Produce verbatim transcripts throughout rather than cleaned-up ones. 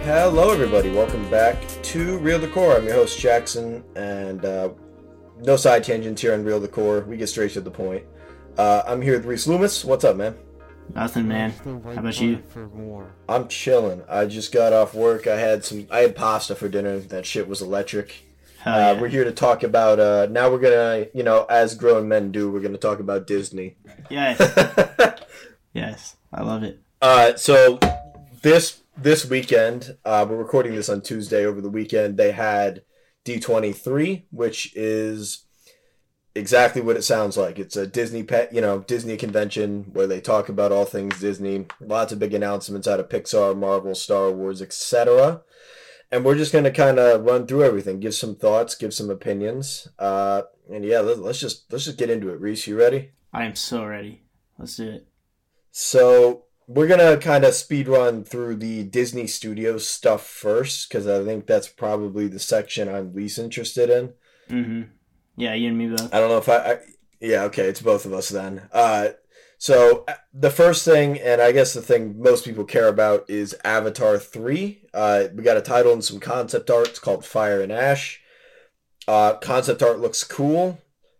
Hello, everybody. Welcome back to Real Decor. I'm your host, Jackson, and uh, no side tangents here on Real Decor. We get straight to the point. Uh, I'm here with Reese Loomis. What's up, man? Nothing, man. How about you? I'm chilling. I just got off work. I had some. I had pasta for dinner. That shit was electric. Hell Uh, yeah. we're here to talk about. Uh, now we're gonna, you know, as grown men do, we're gonna talk about Disney. Yes. Yes. I love it. Uh, so this this weekend, uh, we're recording this on Tuesday. Over the weekend, they had D twenty-three, which is exactly what it sounds like. It's a Disney pet, you know, Disney convention where they talk about all things Disney. Lots of big announcements out of Pixar, Marvel, Star Wars, et cetera. And we're just gonna kind of run through everything, give some thoughts, give some opinions, uh, and yeah, let, let's just let's just get into it. Reese, you ready? I am so ready. Let's do it. So we're gonna kind of speed run through the Disney Studios stuff first, because I think that's probably the section I'm least interested in. Mm-hmm. Yeah, you and me both. I don't know if I, I yeah, okay, it's both of us then. Uh, so the first thing, and I guess the thing most people care about, is Avatar three. Uh, we got a title and some concept art. It's called Fire and Ash. Uh, concept art looks cool.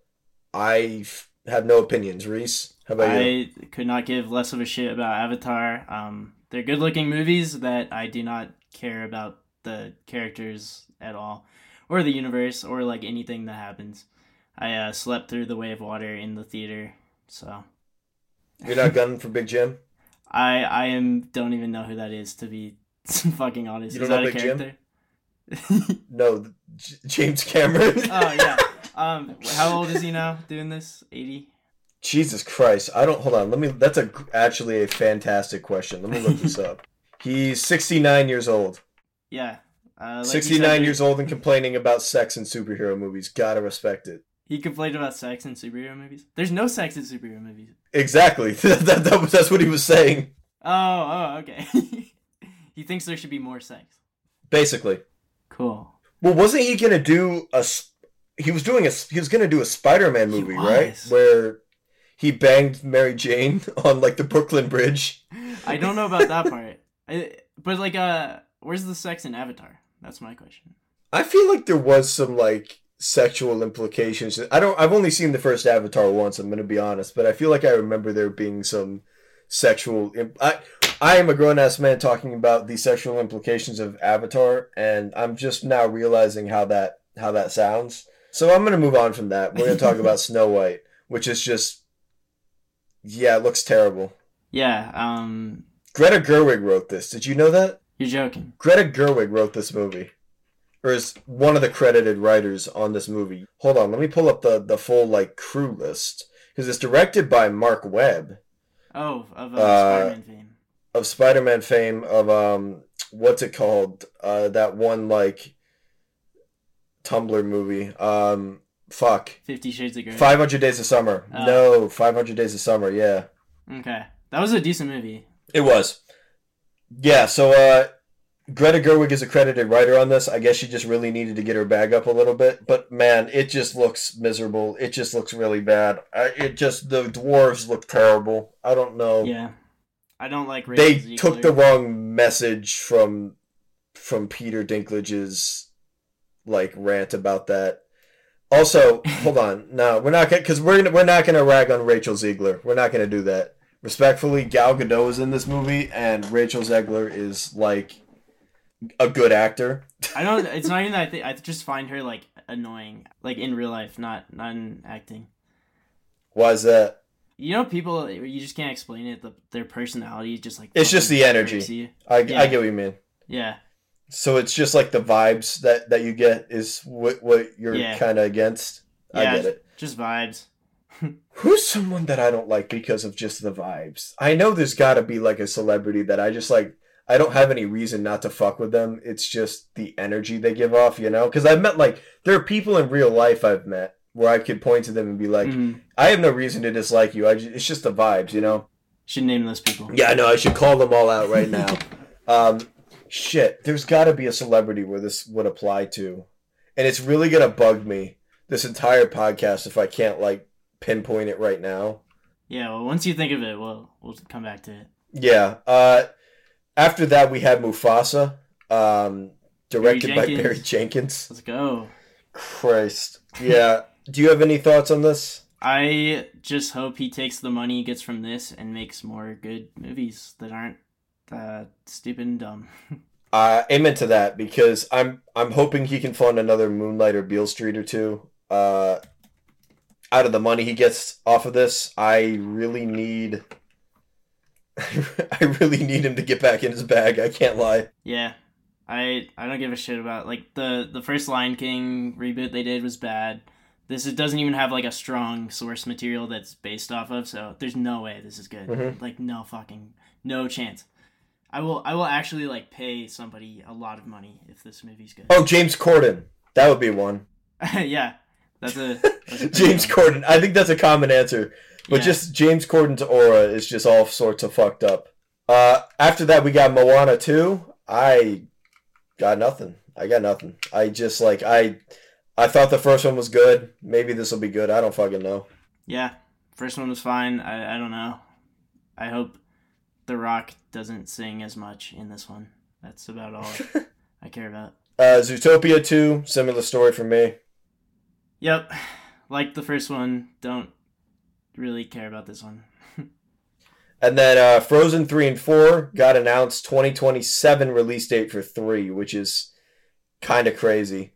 I have no opinions. Reese, how about you? I could not give less of a shit about Avatar. Um, they're good-looking movies that I do not care about the characters at all, or the universe, or like anything that happens. I uh, slept through The Way of Water in the theater, so You're not gunning for Big Jim? I I am don't even know who that is, to be fucking honest. You Is don't that know a Big character? No, J- James Cameron. Oh yeah. Um, how old is he now? Doing this? eighty. Jesus Christ! I don't. Hold on. Let me. That's a actually a fantastic question. Let me look this up. He's sixty-nine years old. Yeah. Uh, like sixty-nine said, years old and complaining about sex in superhero movies. Gotta respect it. He complained about sex in superhero movies. There's no sex in superhero movies. Exactly. that, that, that was- that's what he was saying. Oh, oh, okay. He thinks there should be more sex. Basically. Cool. Well, wasn't he gonna do a? s- He was doing a. He was gonna do a Spider-Man He movie, was. right? Where he banged Mary Jane on like the Brooklyn Bridge. I don't know about that part. I, but like, uh, where's the sex in Avatar? That's my question. I feel like there was some like sexual implications. I don't. I've only seen the first Avatar once. I'm gonna be honest, but I feel like I remember there being some sexual. Imp- I I am a grown ass man talking about the sexual implications of Avatar, and I'm just now realizing how that how that sounds. So I'm gonna move on from that. We're gonna talk about Snow White, which is just yeah, it looks terrible. Yeah. Um, Greta Gerwig wrote this. Did you know that? you're joking. Greta Gerwig wrote this movie. Or is one of the credited writers on this movie. Hold on, let me pull up the, the full like crew list. Because it's directed by Mark Webb Oh, of uh, Uh, Spider-Man fame. of Spider-Man fame, of um what's it called? Uh that one like Tumblr movie. Um fuck. Fifty Shades of Grey. five hundred Days of Summer. Oh. No, five hundred Days of Summer, yeah. Okay, that was a decent movie. It was. Yeah, so uh Greta Gerwig is a credited writer on this. I guess she just really needed to get her bag up a little bit. But man, it just looks miserable. It just looks really bad. I, it just, the dwarves look terrible. I don't know. Yeah. I don't like Rachel They Ziegler. took the wrong message from from Peter Dinklage's like rant about that. Also, hold on. No, we're not gonna because we're gonna, we're not gonna rag on Rachel Ziegler. We're not gonna do that. Respectfully, Gal Gadot is in this movie, and Rachel Ziegler is like a good actor. I don't. It's not even that. I, think, I just find her like annoying, like in real life, not not in acting. Why is that? You know, people you just can't explain it. The, their personality is just like It's just fucking the energy. breaks you. I, Yeah. I get what you mean. Yeah, So it's just like the vibes that, that you get is what what you're Yeah. kind of against. I Yeah. get it. just vibes. Who's someone that I don't like because of just the vibes? I know there's got to be like a celebrity that I just like. I don't have any reason not to fuck with them. It's just the energy they give off, you know? Because I've met, like, there are people in real life I've met where I could point to them and be like, Mhm. I have no reason to dislike you. I ju- it's just the vibes, you know? Should name those people. Yeah, I know. I should call them all out right now. um, shit, there's got to be a celebrity where this would apply to. And it's really going to bug me this entire podcast if I can't, like, pinpoint it right now. Yeah. Well, once you think of it, we'll we'll come back to it. Yeah. Uh, after that, we had Mufasa. um, directed by Jenkins. Barry Jenkins. Let's go. Christ. Yeah. Do you have any thoughts on this? I just hope he takes the money he gets from this and makes more good movies that aren't uh, stupid and dumb. Uh, amen to that, because I'm I'm hoping he can fund another Moonlight or Beale Street or two. Uh, out of the money he gets off of this, I really need, I really need him to get back in his bag. I can't lie. Yeah, I I don't give a shit about like the the first Lion King reboot they did was bad. This it doesn't even have like a strong source material that's based off of, so there's no way this is good. Mm-hmm. Like no fucking no chance. I will I will actually like pay somebody a lot of money if this movie's good. Oh, James Corden. That would be one. Yeah. That's a, that's a James Corden. I think that's a common answer. But yeah. Just James Corden's aura is just all sorts of fucked up. Uh, after that, we got Moana two. I got nothing. I got nothing. I just, like, I I thought the first one was good. Maybe this will be good. I don't fucking know. Yeah. First one was fine. I, I don't know. I hope The Rock doesn't sing as much in this one. That's about all I care about. Uh, Zootopia two. Similar story for me. Yep. Like the first one. Don't really care about this one. And then uh, Frozen three and four got announced twenty twenty-seven release date for three, which is kind of crazy.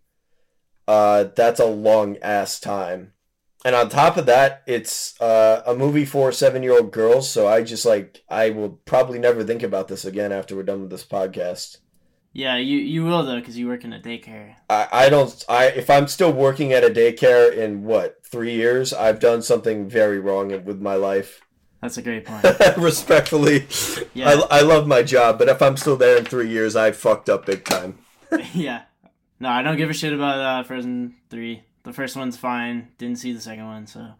Uh, that's a long-ass time. And on top of that, it's uh, a movie for seven-year-old girls, so I just, like, I will probably never think about this again after we're done with this podcast. Yeah, you, you will, though, because you work in a daycare. I, I don't... I If I'm still working at a daycare in, what, three years, I've done something very wrong with my life. That's a great point. Respectfully. Yeah. I, I love my job, but if I'm still there in three years, I fucked up big time. Yeah. No, I don't give a shit about uh, Frozen three. The first one's fine. Didn't see the second one, so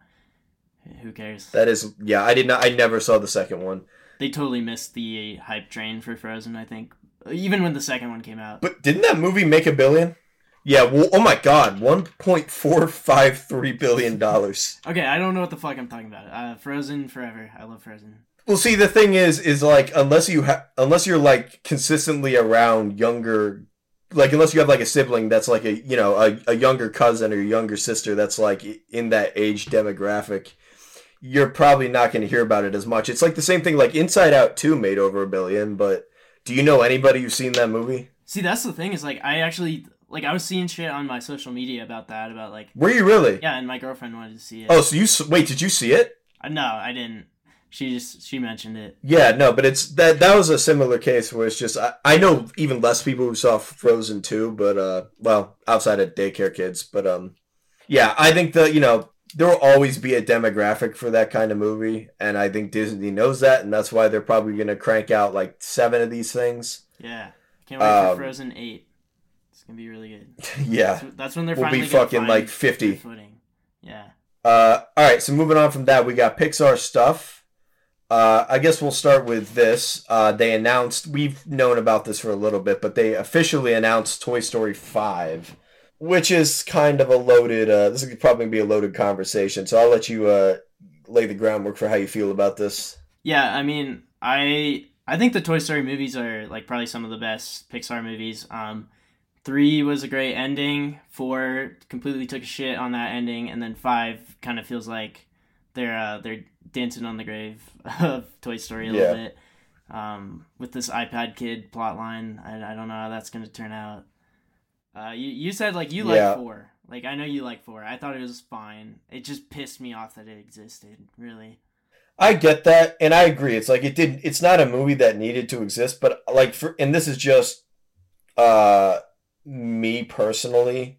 who cares? That is... Yeah, I did not... I never saw the second one. They totally missed the hype train for Frozen, I think. Even when the second one came out. But didn't that movie make a billion? Yeah, well, oh my god, one point four five three billion dollars. Okay, I don't know what the fuck I'm talking about. Uh, Frozen forever. I love Frozen. Well, see, the thing is, is like, unless you ha- unless you're, like, consistently around younger, like, unless you have, like, a sibling that's, like, a, you know, a, a younger cousin or younger sister that's, like, in that age demographic, you're probably not going to hear about it as much. It's like the same thing, like, Inside Out two made over a billion, but do you know anybody who's seen that movie? See, that's the thing, is, like, I actually... Like, I was seeing shit on my social media about that, about, like... Were you really? Yeah, and my girlfriend wanted to see it. Oh, so you... Wait, did you see it? Uh, no, I didn't. She just... She mentioned it. Yeah, no, but it's... That that was a similar case where it's just... I, I know even less people who saw Frozen two, but, uh... Well, outside of daycare kids, but, um... Yeah, I think that, you know... There will always be a demographic for that kind of movie, and I think Disney knows that, and that's why they're probably going to crank out, like, seven of these things. Yeah. Can't wait um, for Frozen eight. It's gonna be really good. Yeah, that's, that's when they're we'll finally be fucking like fifty. Footing. Yeah. Uh, all right. So moving on from that, we got Pixar stuff. Uh, I guess we'll start with this. Uh, they announced. We've known about this for a little bit, but they officially announced Toy Story five, which is kind of a loaded. Uh, this is probably gonna be a loaded conversation. So I'll let you uh, lay the groundwork for how you feel about this. Yeah, I mean, I I think the Toy Story movies are like probably some of the best Pixar movies. Um. Three was a great ending. Four completely took a shit on that ending, and then five kind of feels like they're uh, they're dancing on the grave of Toy Story a yeah. little bit. Um, with this iPad kid plotline, I I don't know how that's gonna turn out. Uh, you you said like you like yeah. four. Like I know you like four. I thought it was fine. It just pissed me off that it existed. Really. I get that, and I agree. It's like it didn't. It's not a movie that needed to exist, but like for and this is just. Uh, Me personally,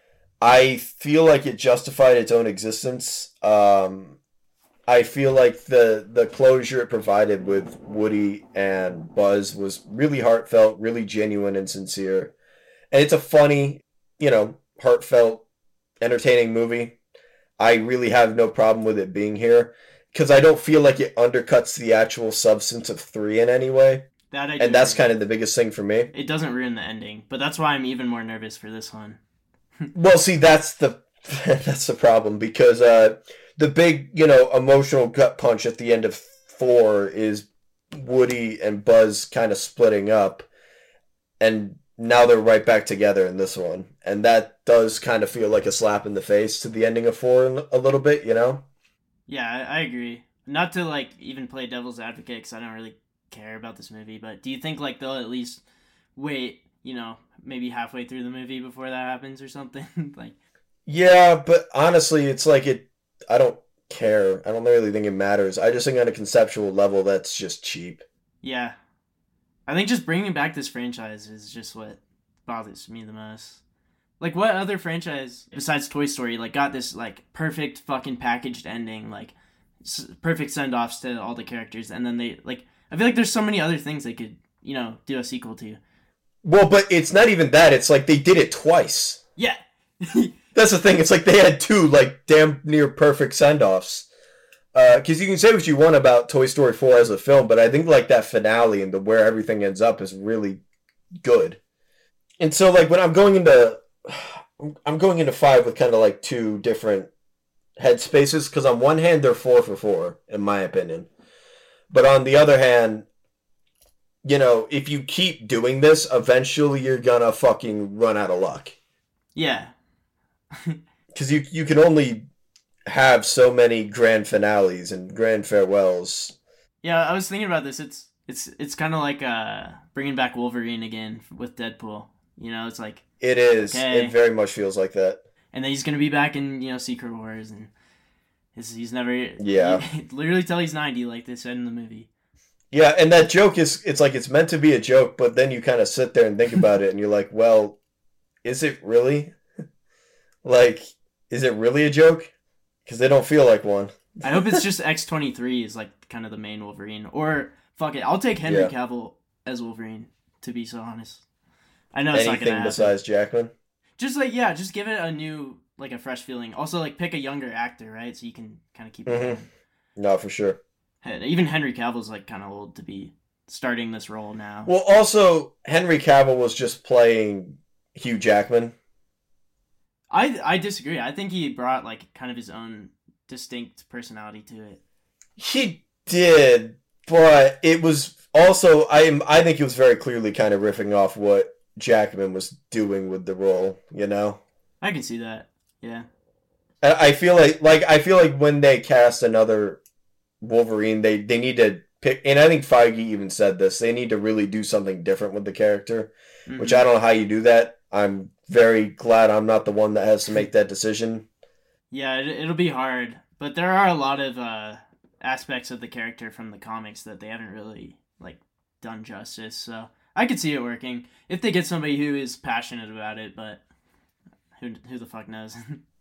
I feel like it justified its own existence. Um, I feel like the the closure it provided with Woody and Buzz was really heartfelt, really genuine and sincere. And it's a funny, you know, heartfelt, entertaining movie. I really have no problem with it being here because I don't feel like it undercuts the actual substance of three in any way. That I and that's kind of the biggest thing for me. It doesn't ruin the ending, but that's why I'm even more nervous for this one. Well, see, that's the that's the problem because uh, the big, you know, emotional gut punch at the end of four is Woody and Buzz kind of splitting up, and now they're right back together in this one, and that does kind of feel like a slap in the face to the ending of four a little bit, you know? Yeah, I, I agree. Not to like even play devil's advocate because I don't really care about this movie, but do you think like they'll at least wait, you know, maybe halfway through the movie before that happens or something? Like, Yeah, but honestly, it's like it. I don't care. I don't really think it matters. I just think on a conceptual level, that's just cheap. yeah, I think just bringing back this franchise is just what bothers me the most. Like, what other franchise besides Toy Story like got this like perfect fucking packaged ending, like s- perfect send offs to all the characters, and then they like I feel like there's so many other things they could you know do a sequel to. Well, but it's not even that. It's like they did it twice. Yeah, That's the thing. It's like they had two like damn near perfect send offs. Because uh, you can say what you want about Toy Story four as a film, but I think like that finale and the where everything ends up is really good. And so like when I'm going into, I'm going into five with kind of like two different headspaces. Because on one hand they're four for four in my opinion, but on the other hand, you know, if you keep doing this, eventually you're gonna fucking run out of luck. yeah, Because you you can only have so many grand finales and grand farewells. yeah. I was thinking about this. It's it's it's kind of like uh bringing back Wolverine again with Deadpool. You know, it's like It is. okay, It very much feels like that. and then he's gonna be back in you know Secret Wars, and he's, he's never Yeah. literally till he's ninety, like they said in the movie. Yeah, and that joke is, it's like it's meant to be a joke, but then you kind of sit there and think about it and you're like, well, is it really? Like, is it really a joke? Because they don't feel like one. I hope it's just X twenty-three is like kind of the main Wolverine, or fuck it, I'll take Henry Yeah. Cavill as Wolverine. To be so honest, I know it's not Anything gonna happen. besides Jackman? Just like yeah, just give it a new like a fresh feeling. Also like pick a younger actor, right? So you can kind of keep it Mhm. going. No, for sure. Even Henry Cavill's like kind of old to be starting this role now. Well, also, Henry Cavill was just playing Hugh Jackman. I I disagree. I think he brought like kind of his own distinct personality to it. He did, but it was also, I am I think it was very clearly kind of riffing off what Jackman was doing with the role, you know? I can see that. Yeah. I I feel like like I feel like when they cast another Wolverine, they they need to pick, and I think Feige even said this. They need to really do something different with the character, Mhm. which I don't know how you do that. I'm very glad I'm not the one that has to make that decision. Yeah, it, it'll be hard, but there are a lot of uh, aspects of the character from the comics that they haven't really like done justice. So I could see it working if they get somebody who is passionate about it. But who who the fuck knows?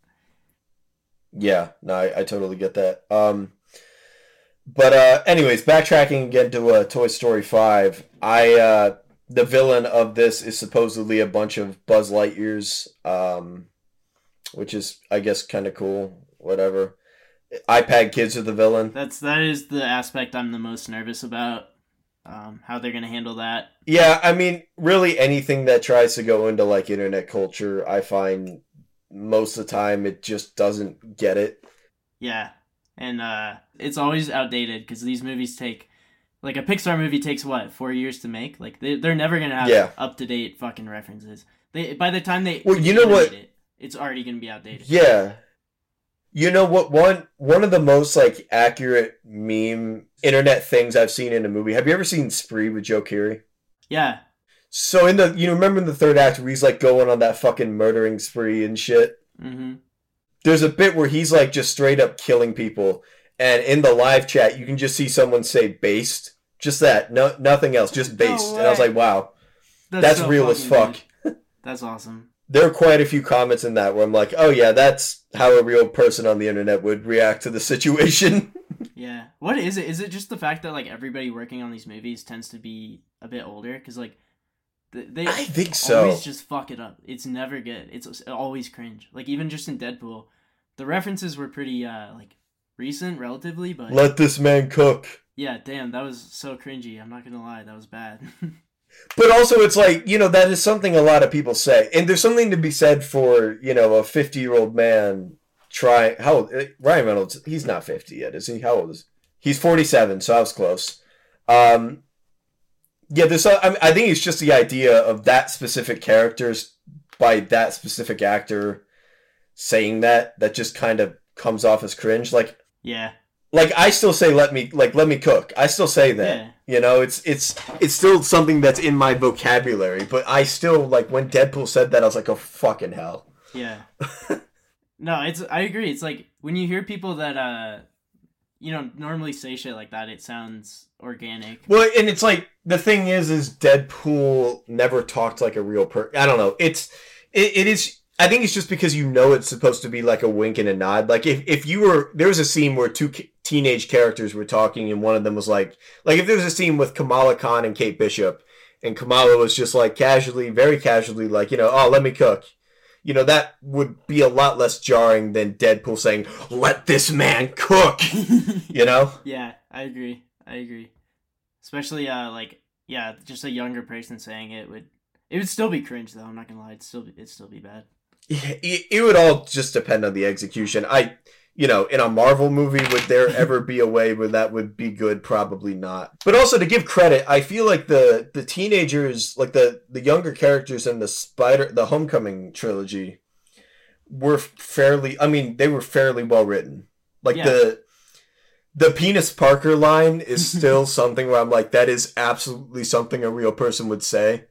Yeah, no, I, I totally get that. Um, but uh, anyways, backtracking again to uh, Toy Story five, I uh, the villain of this is supposedly a bunch of Buzz Lightyears, um, which is I guess kind of cool. Whatever. iPad kids are the villain. That's that is the aspect I'm the most nervous about. Um, how they're gonna handle that. Yeah, I mean, really anything that tries to go into like internet culture, I find most of the time it just doesn't get it. Yeah, and uh, it's always outdated because these movies take like a Pixar movie takes what four years to make. Like they they're never gonna have Yeah. up to date fucking references. They by the time they Well, you know what? animate it, it's already gonna be outdated. Yeah. You know what? One one of the most like accurate meme internet things I've seen in a movie. Have you ever seen Spree with Joe Keery? Yeah, So in the, you remember in the third act where he's like going on that fucking murdering spree and shit? mm-hmm. There's a bit where he's like just straight up killing people, and in the live chat you can just see someone say based. Just that. No, nothing else, just based. No And I was way. like, wow, that's so real as fucking fuck. good. That's awesome. There are quite a few comments in that where I'm like, oh yeah, that's how a real person on the internet would react to the situation. Yeah. What is it? Is it just the fact that like everybody working on these movies tends to be a bit older? Because like th- they I think so. always just fuck it up. It's never good. It's always cringe. Like even just in Deadpool, the references were pretty uh like recent relatively, but Let this man cook. yeah, damn, that was so cringy. I'm not gonna lie, that was bad. But also, it's like, you know, that is something a lot of people say. And there's something to be said for, you know, a fifty-year-old man trying... How old? Ryan Reynolds, he's not fifty yet, is he? How old is he? He's forty-seven, so I was close. Um, Yeah, there's. a- I, mean, I think it's just the idea of that specific characters by that specific actor saying that that just kind of comes off as cringe. Like, Yeah. like I still say let me like let me cook. I still say that. Yeah. You know, it's it's it's still something that's in my vocabulary, but I still like when Deadpool said that I was like, "Oh fucking hell." Yeah. No, it's I agree. It's like when you hear people that uh you know normally say shit like that, it sounds organic. Well, and it's like the thing is is Deadpool never talked like a real person. I don't know. It's it, it is I think it's just because you know it's supposed to be like a wink and a nod. Like if, if you were there was a scene where two ca- teenage characters were talking and one of them was like like if there was a scene with Kamala Khan and Kate Bishop and Kamala was just like casually, very casually like, you know, "Oh, let me cook." You know, that would be a lot less jarring than Deadpool saying, "Let this man cook." You know? Yeah, I agree. I agree. Especially uh like yeah, just a younger person saying it would it would still be cringe though. I'm not gonna lie. It'd still be, it'd still be bad. It, it would all just depend on the execution. I, you know, in a Marvel movie, would there ever be a way where that would be good? Probably not. But also to give credit, I feel like the the teenagers, like the the younger characters in the Spider, the Homecoming trilogy, were fairly. I mean, they were fairly well written. Like Yeah. the the penis Parker line is still something where I'm like, that is absolutely something a real person would say.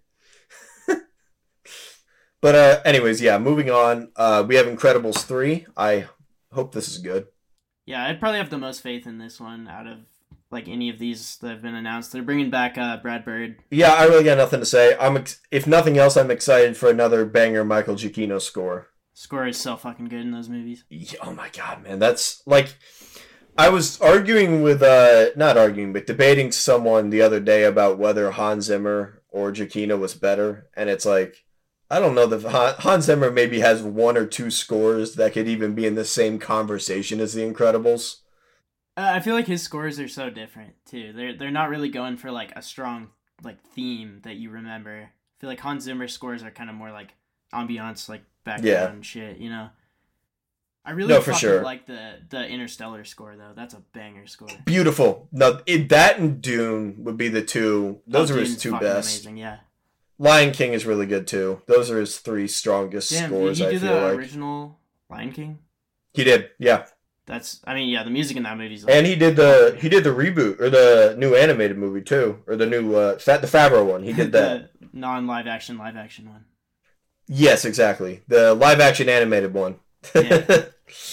But uh, anyways, yeah, moving on. Uh, we have Incredibles three. I hope this is good. Yeah, I'd probably have the most faith in this one out of like any of these that have been announced. They're bringing back uh, Brad Bird. Yeah, I really got nothing to say. I'm ex- if nothing else, I'm excited for another banger Michael Giacchino score. Score is so fucking good in those movies. Yeah, oh my god, man, that's like I was arguing with uh, not arguing, but debating someone the other day about whether Hans Zimmer or Giacchino was better, and it's like. I don't know that Han- Hans Zimmer maybe has one or two scores that could even be in the same conversation as The Incredibles. Uh, I feel like his scores are so different too. They're they're not really going for like a strong like theme that you remember. I feel like Hans Zimmer's scores are kind of more like ambiance, like background shit. You know. I really No, for fucking sure. like the the Interstellar score though. That's a banger score. Beautiful. No, it, that and Dune would be the two. Those Oh, are his Dune's two fucking best. Amazing, yeah. Lion King is really good too. Those are his three strongest Damn, scores. did he I do feel the like original Lion King? he did. Yeah, That's, I mean, yeah, the music in that movie's like, and he did the he did the reboot or the new animated movie too, or the new uh, Fat the Favreau one. He did that. the non-live action, live action one. Yes, exactly. The live action animated one. Yeah.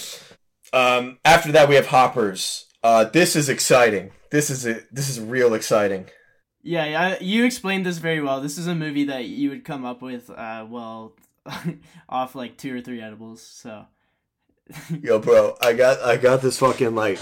um, after that, we have Hoppers. Uh, this is exciting. This is a, this is real exciting. Yeah, yeah, you explained this very well. This is a movie that you would come up with, uh, well, off like two or three edibles. So, Yo, bro, I got I got this fucking like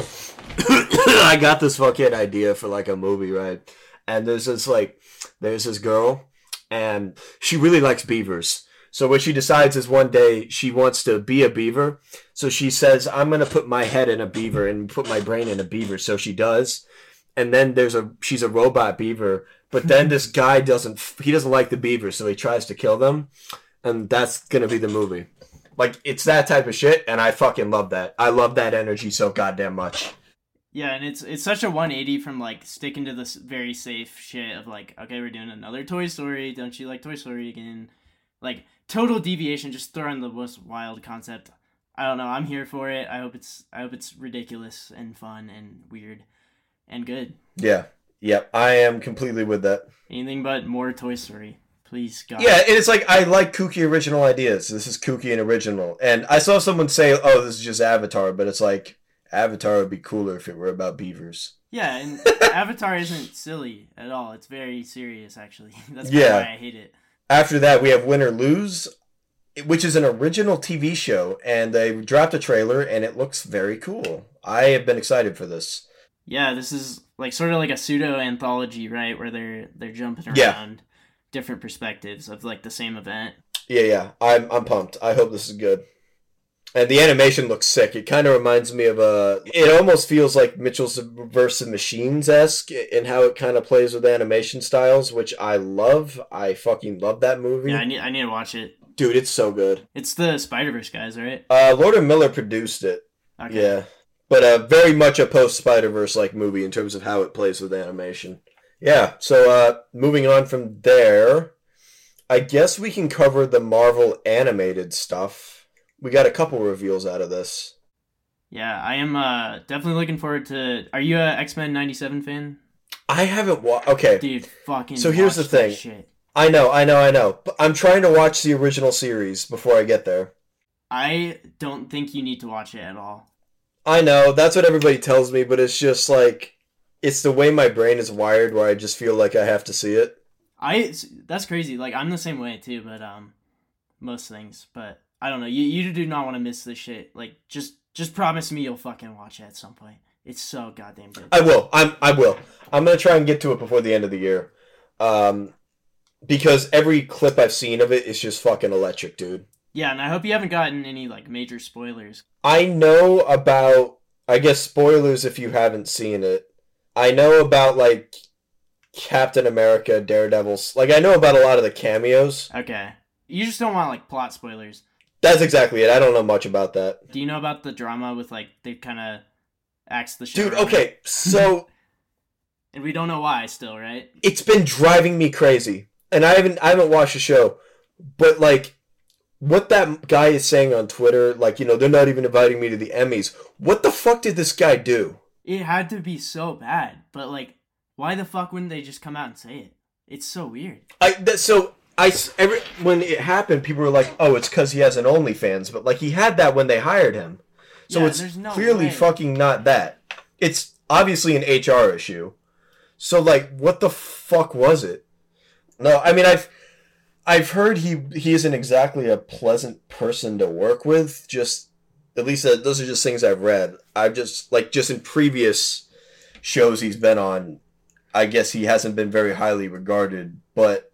I got this fucking idea for like a movie, right? And there's this like there's this girl, and she really likes beavers. So what she decides is one day she wants to be a beaver. So she says, "I'm gonna put my head in a beaver and put my brain in a beaver." So she does. And then there's a she's a robot beaver, but then this guy doesn't he doesn't like the beaver, so he tries to kill them, and that's gonna be the movie. Like it's that type of shit, and I fucking love that. I love that energy so goddamn much. yeah, and it's it's such a one eighty from like sticking to this very safe shit of like, okay, we're doing another Toy Story. Don't you like Toy Story again? Like total deviation, just throwing the most wild concept. I don't know. I'm here for it. I hope it's I hope it's ridiculous and fun and weird and good. Yeah, yep, I am completely with that. Anything but more Toy Story, please, God. Yeah, and it's like I like kooky original ideas. This is kooky and original, and I saw someone say, "Oh, this is just Avatar," but it's like Avatar would be cooler if it were about beavers. Yeah, and Avatar isn't silly at all. It's very serious, actually. That's kinda Yeah. why I hate it. After that, we have Win or Lose, which is an original T V show, and they dropped a trailer, and it looks very cool. I have been excited for this. Yeah, this is like sort of like a pseudo anthology, right? Where they're they're jumping around Yeah. different perspectives of like the same event. Yeah, yeah, I'm I'm pumped. I hope this is good. And the animation looks sick. It kind of reminds me of a. It almost feels like Mitchell's versus Machines esque in how it kind of plays with animation styles, which I love. I fucking love that movie, Yeah, I need I need to watch it. dude. It's so good. It's the Spider-Verse guys, right? Uh, Lord and Miller produced it. Okay. Yeah, but uh, very much a post Spider Verse like movie in terms of how it plays with animation. Yeah, so uh, moving on from there, I guess we can cover the Marvel animated stuff. We got a couple reveals out of this. Yeah, I am uh, definitely looking forward to. Are you a X Men ninety-seven fan? I haven't watched. Okay, Dude, fucking so here's the watch that thing. shit. I know, I know, I know. But I'm trying to watch the original series before I get there. I don't think you need to watch it at all. I know, that's what everybody tells me, but it's just like, it's the way my brain is wired where I just feel like I have to see it. I that's crazy. Like I'm the same way too, but um, most things. But I don't know. You you do not want to miss this shit. Like just just promise me you'll fucking watch it at some point. It's so goddamn good. I will. I'm. I will. I'm gonna try and get to it before the end of the year, um, because every clip I've seen of it is just fucking electric, dude. Yeah, and I hope you haven't gotten any like major spoilers. I know about. I guess spoilers if you haven't seen it. I know about like Captain America, Daredevil's. Like I know about a lot of the cameos. Okay, you just don't want like plot spoilers. That's exactly it. I don't know much about that. Do you know about the drama with like they kind of axe the show? Dude, okay, so and we don't know why still, right? It's been driving me crazy, and I haven't I haven't watched the show, but like what that guy is saying on Twitter, like you know they're not even inviting me to the Emmys. What the fuck did this guy do? It had to be so bad, but like, why the fuck wouldn't they just come out and say it? It's so weird. I that, so. I, every, when it happened, people were like, oh, it's because he has an OnlyFans. But, like, he had that when they hired him. So yeah, it's no clearly way. fucking not that. It's obviously an H R issue. So, like, what the fuck was it? No, I mean, I've I've heard he, he isn't exactly a pleasant person to work with. Just, at least uh, those are just things I've read. I've just, like, just in previous shows he's been on, I guess he hasn't been very highly regarded. But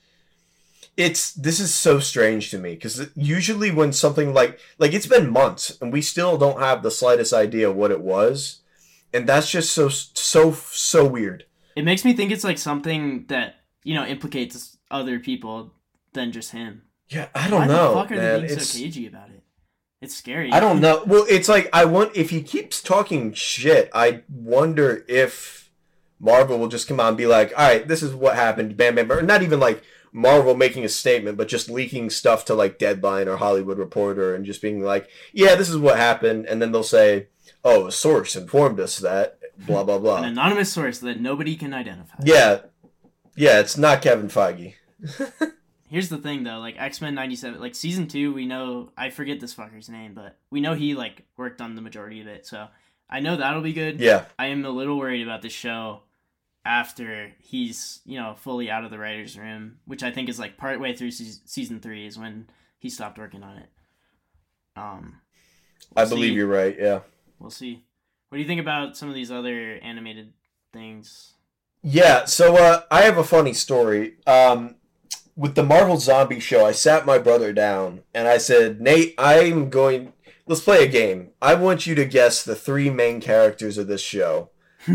It's this is so strange to me because usually when something like like it's been months and we still don't have the slightest idea what it was, and that's just so so so weird. It makes me think it's like something that you know implicates other people than just him. Yeah, I don't Why know. the fuck are man? they being it's, so cagey about it? It's scary. I don't know. Well, it's like I want if he keeps talking shit, I wonder if Marvel will just come out and be like, "All right, this is what happened." Bam, bam, bam. Not even like Marvel making a statement, but just leaking stuff to like Deadline or Hollywood Reporter and just being like, yeah, this is what happened. And then they'll say, oh, a source informed us that, blah, blah, blah. An anonymous source that nobody can identify. Yeah. Yeah, it's not Kevin Feige. Here's the thing, though. Like, X-Men ninety-seven, like, season two, we know, I forget this fucker's name, but we know he, like, worked on the majority of it. So I know that'll be good. Yeah. I am a little worried about this show after he's, you know, fully out of the writer's room, which I think is like partway through se- season three is when he stopped working on it. Um, we'll I believe see. you're right, yeah. We'll see. What do you think about some of these other animated things? Yeah, so uh, I have a funny story. Um, with the Marvel Zombie show, I sat my brother down and I said, Nate, I'm going... Let's play a game. I want you to guess the three main characters of this show.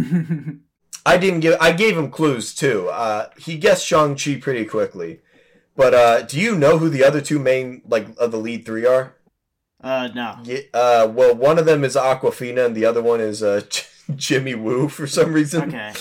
I didn't give. I gave him clues too. Uh, he guessed Shang-Chi pretty quickly, but uh, do you know who the other two main like of the lead three are? Uh, no. Yeah, uh, well, one of them is Aquafina, and the other one is uh, Jimmy Woo for some reason. Okay.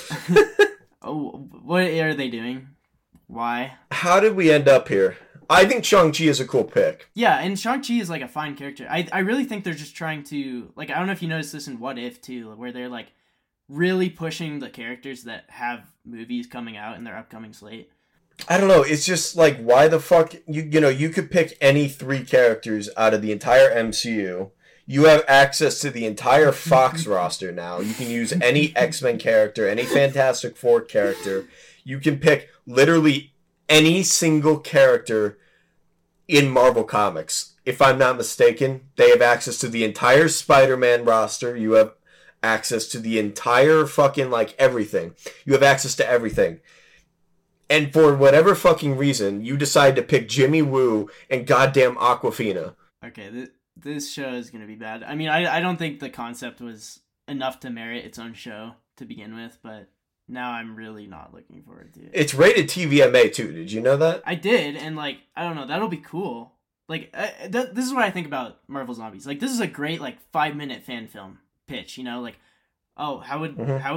Oh, what are they doing? Why? How did we end up here? I think Shang-Chi is a cool pick. Yeah, and Shang-Chi is like a fine character. I I really think they're just trying to like I don't know if you noticed this in What If too, where they're like really pushing the characters that have movies coming out in their upcoming slate. I don't know. It's just like, why the fuck you you know you could pick any three characters out of the entire M C U. You have access to the entire Fox roster now. You can use any X-Men character, any Fantastic Four character. You can pick literally any single character in Marvel Comics. If I'm not mistaken, they have access to the entire Spider-Man roster. You have access to the entire fucking, like, everything. You have access to everything. And for whatever fucking reason, you decide to pick Jimmy Woo and goddamn Aquafina. Okay, th- this show is going to be bad. I mean, I, I don't think the concept was enough to merit its own show to begin with, but now I'm really not looking forward to it. It's rated T V M A too, did you know that? I did, and, like, I don't know, that'll be cool. Like, I, th- this is what I think about Marvel Zombies. Like, this is a great, like, five-minute fan film pitch, you know? Like, oh, how would mm-hmm. how would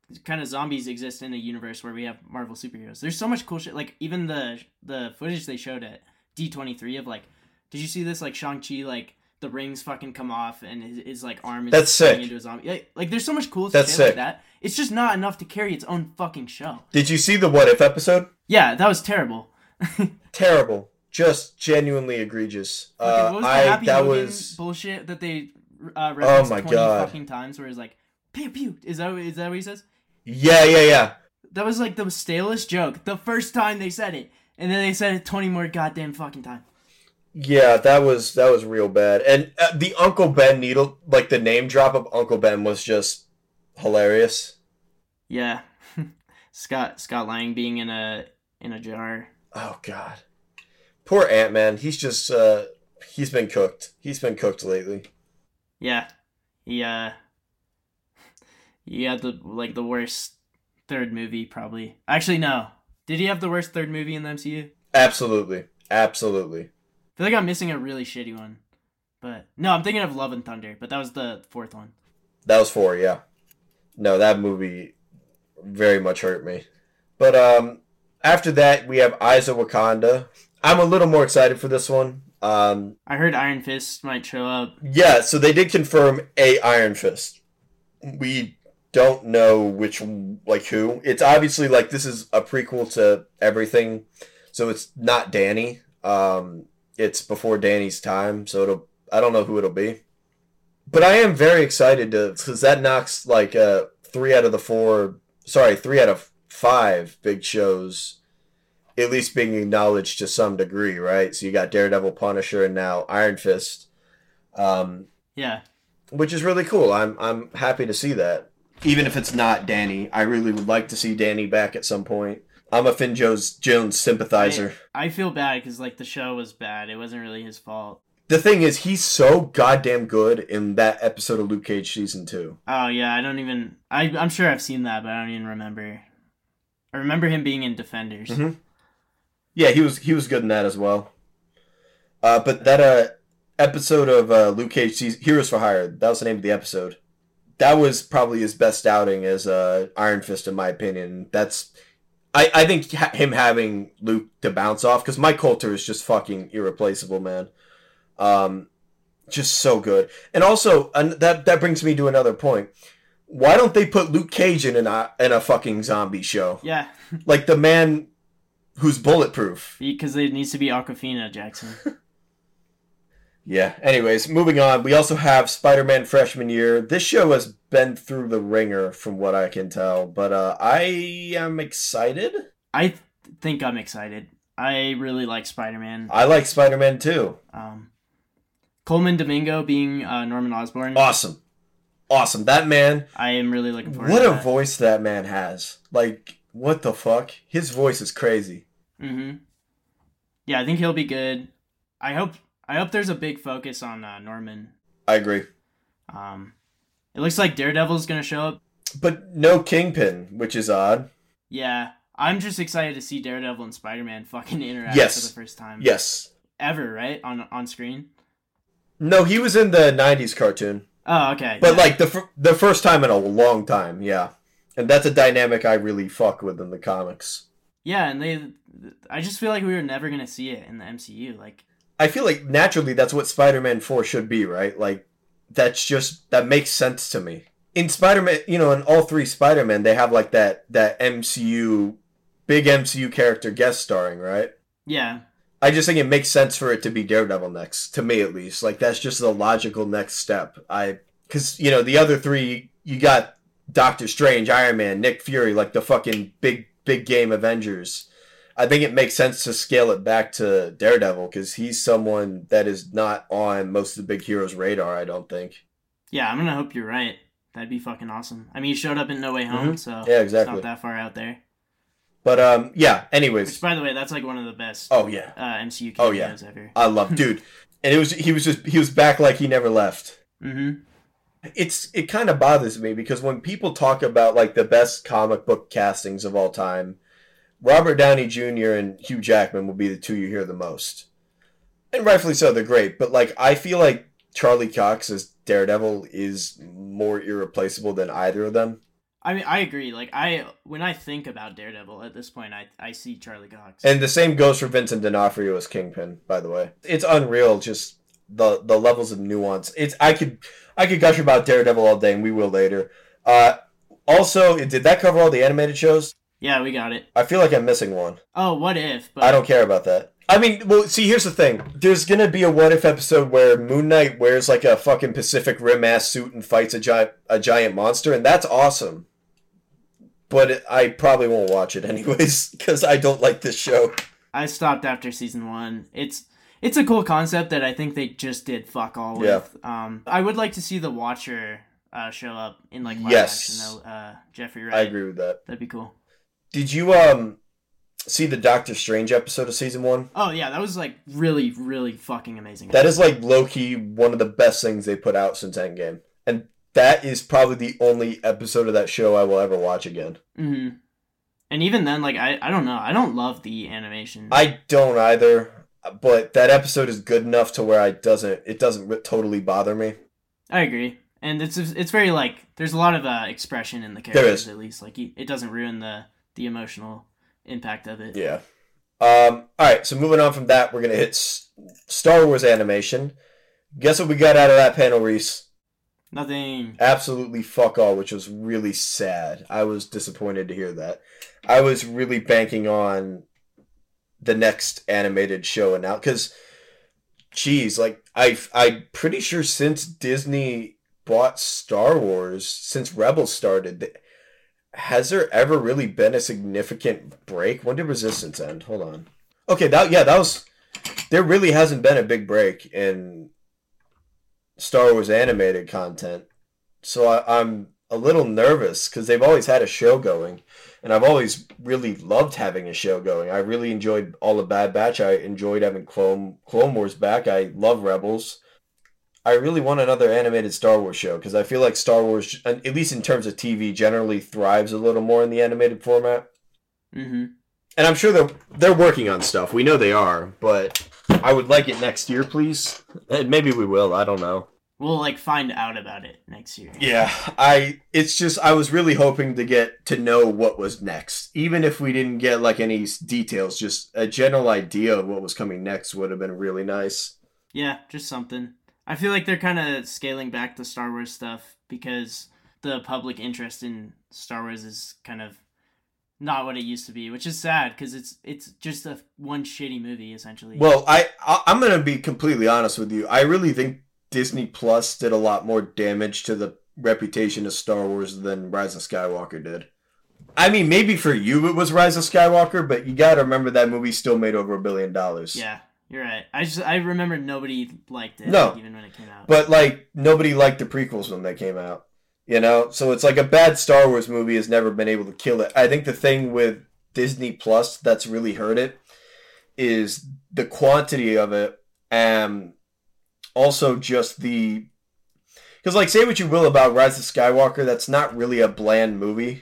kind of zombies exist in a universe where we have Marvel superheroes. There's so much cool shit. Like even the the footage they showed at D twenty-three of like, did you see this? Like Shang-Chi, like the rings fucking come off and his, his like arm is That's sick. into a zombie. Like, like there's so much cool That's shit sick. like that. It's just not enough to carry its own fucking show. Did you see the What If episode? Yeah, that was terrible. Terrible. Just genuinely egregious. Fucking, Uh, what was the I Happy that Hogan was bullshit that they uh, referenced Oh my twenty God. fucking times where it's like pew pew. Is that is that what he says? yeah, yeah, yeah. That was like the stalest joke the first time they said it, and then they said it twenty more goddamn fucking times. Yeah, that was that was real bad. And uh, the Uncle Ben needle, like the name drop of Uncle Ben, was just hilarious. Yeah, Scott Scott Lang being in a in a jar. Oh God, poor Ant-Man. He's just uh, he's been cooked. He's been cooked lately. Yeah, he uh, he had the like the worst third movie probably. Actually, no. Did he have the worst third movie in the M C U? Absolutely, absolutely. I feel like I'm missing a really shitty one. But no, I'm thinking of Love and Thunder, but that was the fourth one. That was four, yeah. No, that movie very much hurt me. But um, after that, we have Eyes of Wakanda. I'm a little more excited for this one. Um, I heard Iron Fist might show up. yeah, so they did confirm a Iron Fist. We don't know which, like who. It's obviously like this is a prequel to everything, so it's not Danny. Um, it's before Danny's time, so it'll. I don't know who it'll be, but I am very excited to because that knocks like uh three out of the four. Sorry, three out of five big shows, at least being acknowledged to some degree, right? So you got Daredevil, Punisher, and now Iron Fist. Um, Yeah. which is really cool. I'm I'm happy to see that. Even if it's not Danny, I really would like to see Danny back at some point. I'm a Finn Jones, Jones sympathizer. I, I feel bad because like the show was bad. It wasn't really his fault. The thing is, he's so goddamn good in that episode of Luke Cage season two. Oh yeah, I don't even. I I'm sure I've seen that, but I don't even remember. I remember him being in Defenders. Mm-hmm. Yeah, he was he was good in that as well. Uh, but that uh episode of uh, Luke Cage season, Heroes for Hire, that was the name of the episode. That was probably his best outing as uh, Iron Fist, in my opinion. That's I, I think ha- him having Luke to bounce off, because Mike Coulter is just fucking irreplaceable, man. Um, just so good. And also, and that that brings me to another point. Why don't they put Luke Cage in, a, in a fucking zombie show? Yeah. Like the man who's bulletproof. Because it needs to be Aquafina, Jackson. Yeah, anyways, moving on. We also have Spider-Man Freshman Year. This show has been through the ringer from what I can tell, but uh, I am excited. I th- think I'm excited. I really like Spider-Man. I like Spider-Man too. Um, Coleman Domingo being uh, Norman Osborn. Awesome. Awesome. That man, I am really looking forward what to a that. voice that man has. Like, what the fuck? His voice is crazy. Mm-hmm. Yeah, I think he'll be good. I hope I hope there's a big focus on uh, Norman. I agree. Um, it looks like Daredevil's gonna show up. But no Kingpin, which is odd. Yeah, I'm just excited to see Daredevil and Spider-Man fucking interact Yes. for the first time. Yes. Ever, right? On on screen. No, he was in the nineties cartoon. Oh, okay. But, yeah. like, the fir- the first time in a long time, yeah. And that's a dynamic I really fuck with in the comics. Yeah, and they... I just feel like we were never gonna see it in the M C U. Like, I feel like, naturally, that's what Spider-Man four should be, right? Like, that's just... That makes sense to me. In Spider-Man, you know, in all three Spider-Man, they have, like, that, that M C U... Big M C U character guest starring, right? yeah. I just think it makes sense for it to be Daredevil next, to me at least. Like, that's just the logical next step. I, because, you know, the other three, you got Doctor Strange, Iron Man, Nick Fury, like the fucking big, big game Avengers. I think it makes sense to scale it back to Daredevil, because he's someone that is not on most of the big heroes' radar, I don't think. Yeah, I'm gonna hope you're right. That'd be fucking awesome. I mean, he showed up in No Way Home, Mm-hmm. so Yeah, exactly. it's not that far out there. But, um, yeah, anyways. Which, by the way, that's like one of the best Oh, yeah. uh, M C U Oh, cameos yeah. ever. I love, dude. And it was, he was just, he was back like he never left. Mm-hmm. It's it kind of bothers me because when people talk about like the best comic book castings of all time, Robert Downey Junior and Hugh Jackman will be the two you hear the most. And rightfully so, they're great. But like I feel like Charlie Cox as Daredevil is more irreplaceable than either of them. I mean, I agree. Like, I when I think about Daredevil at this point, I I see Charlie Cox. And the same goes for Vincent D'Onofrio as Kingpin, by the way. It's unreal, just the the levels of nuance. It's I could I could gush about Daredevil all day, and we will later. Uh, also, did that cover all the animated shows? Yeah, we got it. I feel like I'm missing one. Oh, What If? But I don't care about that. I mean, well, see, here's the thing. There's gonna be a What If episode where Moon Knight wears like a fucking Pacific Rim ass suit and fights a giant a giant monster, and that's awesome. But it, I probably won't watch it anyways because I don't like this show. I stopped after season one. It's it's a cool concept that I think they just did fuck all with. Yeah. Um, I would like to see the Watcher uh, show up in like live yes. action though. Uh, Jeffrey Wright. I agree with that. That'd be cool. Did you um see the Doctor Strange episode of season one? Oh yeah, that was like really, really fucking amazing. That is like low key one of the best things they put out since Endgame, and that is probably the only episode of that show I will ever watch again. Mm-hmm. And even then, like I, I don't know, I don't love the animation. I don't either. But that episode is good enough to where I doesn't it doesn't totally bother me. I agree, and it's it's very like there's a lot of uh, expression in the characters at least. Like it doesn't ruin the the emotional impact of it. Yeah. Um. All right. So moving on from that, we're gonna hit Star Wars animation. Guess what we got out of that panel, Reese? Nothing. Absolutely fuck all, which was really sad. I was disappointed to hear that. I was really banking on the next animated show and out because geez, like I I'm pretty sure since Disney bought Star Wars, since Rebels started, has there ever really been a significant break? When did Resistance end? Hold on. Okay, that yeah, that was there really hasn't been a big break in Star Wars animated content. So I, I'm a little nervous because they've always had a show going. And I've always really loved having a show going. I really enjoyed all the Bad Batch. I enjoyed having Clone, Clone Wars back. I love Rebels. I really want another animated Star Wars show because I feel like Star Wars, at least in terms of T V, generally thrives a little more in the animated format. Mm-hmm. And I'm sure they're, they're working on stuff. We know they are, but I would like it next year, please. And maybe we will. I don't know. We'll like find out about it next year. Yeah, I. It's just I was really hoping to get to know what was next, even if we didn't get like any details. Just a general idea of what was coming next would have been really nice. Yeah, just something. I feel like they're kind of scaling back the Star Wars stuff because the public interest in Star Wars is kind of not what it used to be, which is sad because it's it's just a one shitty movie essentially. Well, I, I I'm gonna be completely honest with you. I really think Disney Plus did a lot more damage to the reputation of Star Wars than Rise of Skywalker did. I mean, maybe for you it was Rise of Skywalker, but you gotta remember that movie still made over a billion dollars. Yeah, you're right. I just I remember nobody liked it, no, like, even when it came out. But like nobody liked the prequels when they came out. You know? So it's like a bad Star Wars movie has never been able to kill it. I think the thing with Disney Plus that's really hurt it is the quantity of it and also just the... Because, like, say what you will about Rise of Skywalker, that's not really a bland movie.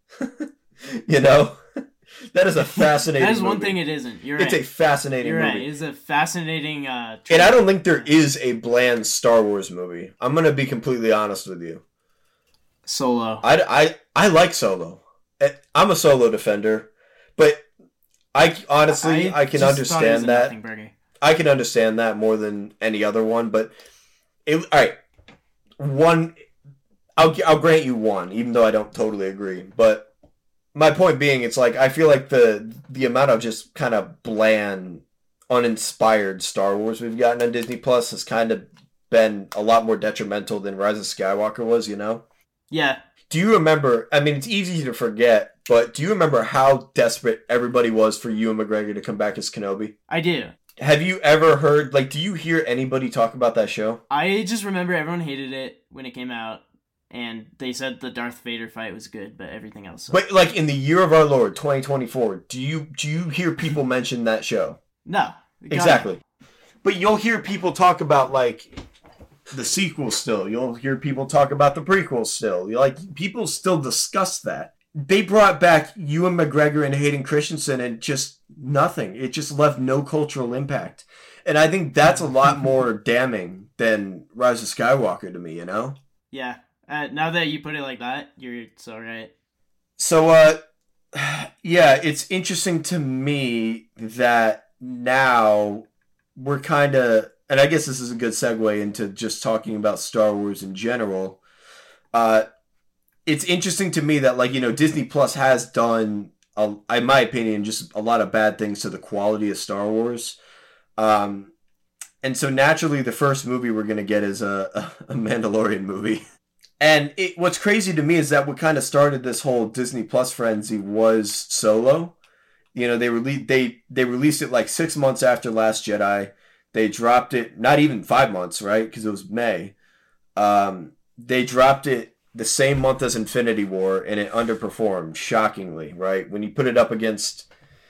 You know? That is a fascinating That is one movie. thing it isn't. You're it's right. It's a fascinating You're movie. right. It's a fascinating... Uh, and I don't think there is a bland Star Wars movie. I'm going to be completely honest with you. Solo. I, I, I like Solo. I'm a Solo defender. But I honestly, I, I can understand that. I can understand that more than any other one, but it, all right, one, I'll I'll grant you one, even though I don't totally agree. But my point being, it's like I feel like the the amount of just kind of bland, uninspired Star Wars we've gotten on Disney Plus has kind of been a lot more detrimental than Rise of Skywalker was. You know? Yeah. Do you remember? I mean, it's easy to forget, but do you remember how desperate everybody was for Ewan McGregor to come back as Kenobi? I do. Have you ever heard, like, do you hear anybody talk about that show? I just remember everyone hated it when it came out, and they said the Darth Vader fight was good, but everything else sucked. But, like, in the year of our Lord, twenty twenty-four, do you do you hear people mention that show? No. Exactly. But you'll hear people talk about, like, the sequel still. You'll hear people talk about the prequels still. You're like, people still discuss that. They brought back Ewan McGregor and Hayden Christensen and just nothing. It just left no cultural impact. And I think that's a lot more damning than Rise of Skywalker to me, you know? Yeah. Uh, now that you put it like that, you're so right. So, uh, yeah, it's interesting to me that now we're kind of, and I guess this is a good segue into just talking about Star Wars in general. Uh, it's interesting to me that, like, you know, Disney Plus has done, a, in my opinion, just a lot of bad things to the quality of Star Wars. Um, and so naturally, the first movie we're going to get is a, a Mandalorian movie. And it, what's crazy to me is that what kind of started this whole Disney Plus frenzy was Solo. You know, they released they they released it like six months after Last Jedi. They dropped it not even five months, right? Because it was May. Um, they dropped it the same month as Infinity War, and it underperformed shockingly, right? When you put it up against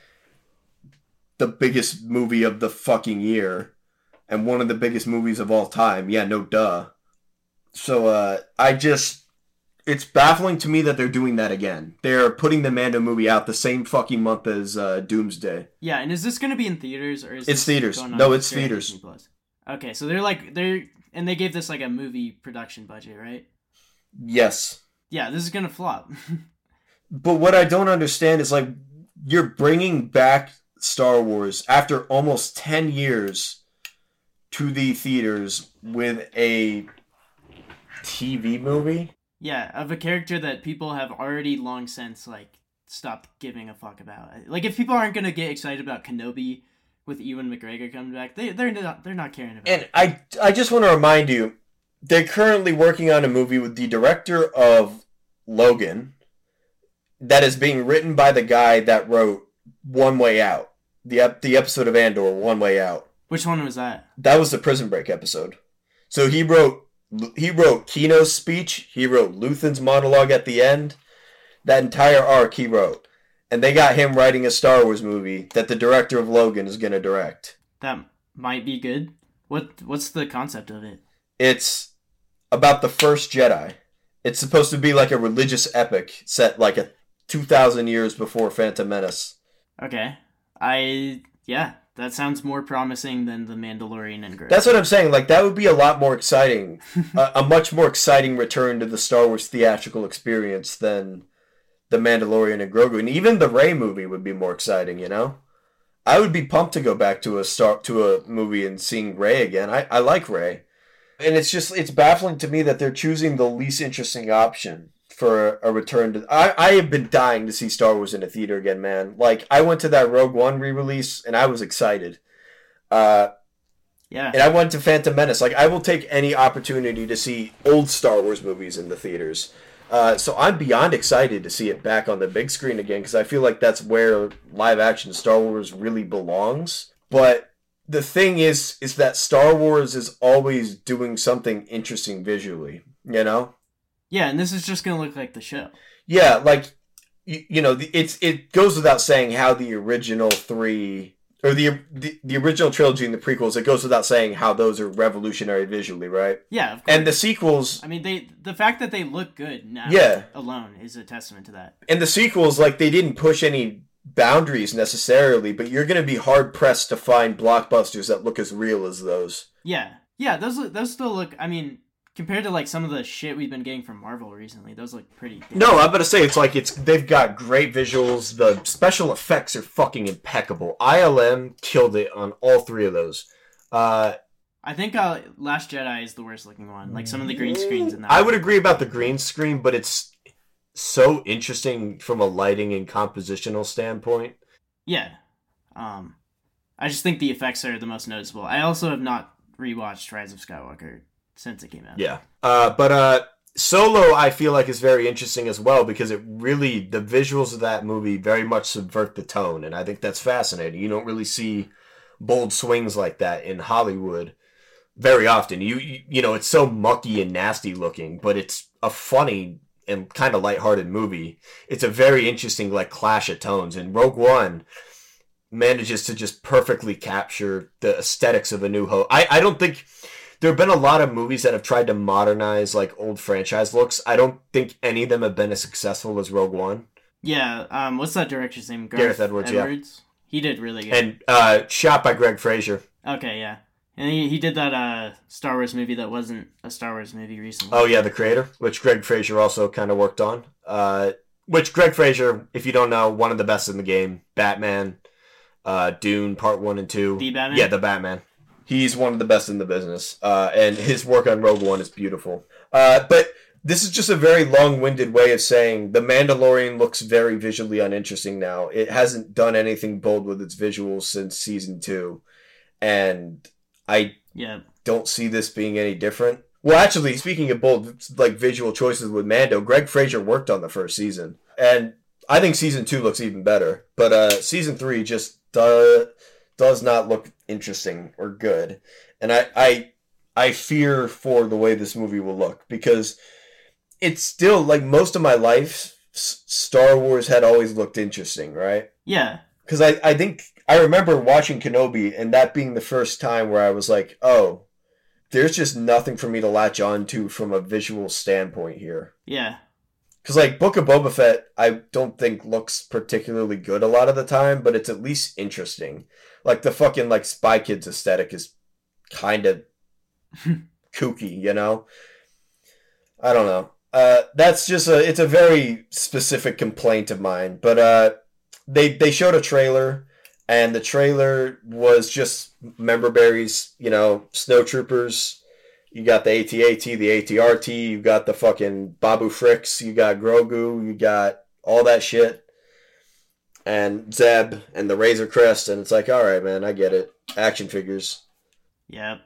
the biggest movie of the fucking year and one of the biggest movies of all time, yeah, no duh. So uh, I just, it's baffling to me that they're doing that again. They're putting the Mando movie out the same fucking month as uh, Doomsday. Yeah, and is this going to be in theaters or is it's this theaters? Going on no, it's theaters. Disney Plus? Okay, so they're like they're and they gave this like a movie production budget, right? Yes. Yeah, this is gonna flop. But what I don't understand is like you're bringing back Star Wars after almost ten years to the theaters with a T V movie. Yeah, of a character that people have already long since like stopped giving a fuck about. Like if people aren't gonna get excited about Kenobi with Ewan McGregor coming back, they they're not they're not caring about and it. And I I just want to remind you, they're currently working on a movie with the director of Logan that is being written by the guy that wrote One Way Out. The ep- the episode of Andor, One Way Out. Which one was that? That was the Prison Break episode. So he wrote He wrote Kino's speech. He wrote Luthen's monologue at the end. That entire arc he wrote. And they got him writing a Star Wars movie that the director of Logan is going to direct. That might be good. What What's the concept of it? It's about the first Jedi. It's supposed to be like a religious epic set like a two thousand years before Phantom Menace. Okay. I... Yeah. That sounds more promising than The Mandalorian and Grogu. That's what I'm saying. Like, that would be a lot more exciting. a, a much more exciting return to the Star Wars theatrical experience than The Mandalorian and Grogu. And even the Rey movie would be more exciting, you know? I would be pumped to go back to a star to a movie and seeing Rey again. I, I like Rey. And it's just, it's baffling to me that they're choosing the least interesting option for a return to... I, I have been dying to see Star Wars in a theater again, man. Like, I went to that Rogue One re-release, and I was excited. Uh, yeah. And I went to Phantom Menace. Like, I will take any opportunity to see old Star Wars movies in the theaters. Uh, so I'm beyond excited to see it back on the big screen again, because I feel like that's where live-action Star Wars really belongs. But the thing is, is that Star Wars is always doing something interesting visually, you know? Yeah, and this is just going to look like the show. Yeah, like, you, you know, it's it goes without saying how the original three, or the, the the original trilogy and the prequels, it goes without saying how those are revolutionary visually, right? Yeah, of course. And the sequels... I mean, they the fact that they look good now yeah. alone is a testament to that. And the sequels, like, they didn't push any boundaries necessarily, but you're going to be hard-pressed to find blockbusters that look as real as those. Yeah. Yeah, those those still look... I mean... Compared to like some of the shit we've been getting from Marvel recently, those look pretty good. No, I'm gonna say it's like it's they've got great visuals. The special effects are fucking impeccable. I L M killed it on all three of those. Uh, I think uh, Last Jedi is the worst looking one. Like some of the green screens in that. I would agree about the green screen, but it's so interesting from a lighting and compositional standpoint. Yeah, um, I just think the effects are the most noticeable. I also have not rewatched Rise of Skywalker since it came out. Yeah. Uh, but uh, Solo, I feel like, is very interesting as well because it really, the visuals of that movie very much subvert the tone. And I think that's fascinating. You don't really see bold swings like that in Hollywood very often. You, you, you know, it's so mucky and nasty looking, but it's a funny and kind of lighthearted movie. It's a very interesting, like, clash of tones. And Rogue One manages to just perfectly capture the aesthetics of A New Hope. I, I don't think... There have been a lot of movies that have tried to modernize like old franchise looks. I don't think any of them have been as successful as Rogue One. Yeah, um, what's that director's name? Gareth, Gareth Edwards, Edwards. Yeah. He did really good. And uh, shot by Greg Fraser. Okay, yeah. And he, he did that uh, Star Wars movie that wasn't a Star Wars movie recently. Oh, yeah, The Creator, which Greg Fraser also kind of worked on. Uh, which Greg Fraser, if you don't know, one of the best in the game. Batman, uh, Dune, Part one and two. The Batman? Yeah, the Batman. He's one of the best in the business. Uh, and his work on Rogue One is beautiful. Uh, but this is just a very long-winded way of saying The Mandalorian looks very visually uninteresting now. It hasn't done anything bold with its visuals since season two. And I yeah. don't see this being any different. Well, actually, speaking of bold, like, visual choices with Mando, Greg Fraser worked on the first season. And I think season two looks even better. But uh, season three just does, does not look interesting or good. And I, I, I fear for the way this movie will look. Because it's still, like, most of my life, Star Wars had always looked interesting, right? Yeah. Because I, I think... I remember watching Kenobi and that being the first time where I was like, oh, there's just nothing for me to latch on to from a visual standpoint here. Yeah. Because, like, Book of Boba Fett, I don't think looks particularly good a lot of the time, but it's at least interesting. Like, the fucking, like, Spy Kids aesthetic is kind of kooky, you know? I don't know. Uh, that's just a, it's a very specific complaint of mine. But uh, they they showed a trailer... And the trailer was just member berries, you know, snowtroopers. You got the A T A T, the A T R T. You got the fucking Babu Fricks. You got Grogu. You got all that shit. And Zeb and the Razor Crest. And it's like, all right, man, I get it. Action figures. Yep.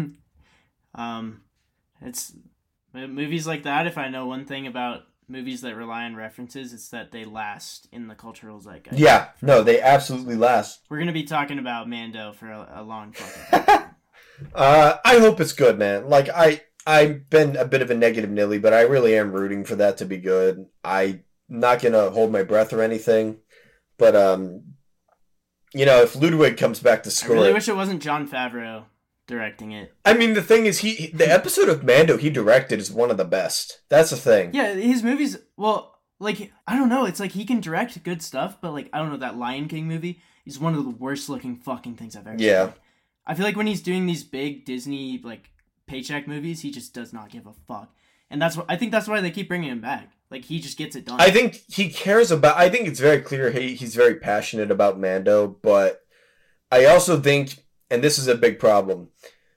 um, it's movies like that. If I know one thing about movies that rely on references, it's that they last in the cultural zeitgeist. Yeah, no, they absolutely last. We're going to be talking about Mando for a, a long fucking time. uh, I hope it's good, man. Like, I, I've been a bit of a negative Nilly, but I really am rooting for that to be good. I'm not going to hold my breath or anything, but, um, you know, if Ludwig comes back to score... I really wish it wasn't Jon Favreau directing it. I mean, the thing is, he the episode of Mando he directed is one of the best. That's the thing. Yeah, his movies, well, like, I don't know, it's like he can direct good stuff, but, like, I don't know, that Lion King movie is one of the worst looking fucking things I've ever yeah. seen. I feel like when he's doing these big Disney, like, paycheck movies, he just does not give a fuck. And that's what I think that's why they keep bringing him back. Like, he just gets it done. I think he cares about, I think it's very clear he, he's very passionate about Mando, but I also think, and this is a big problem,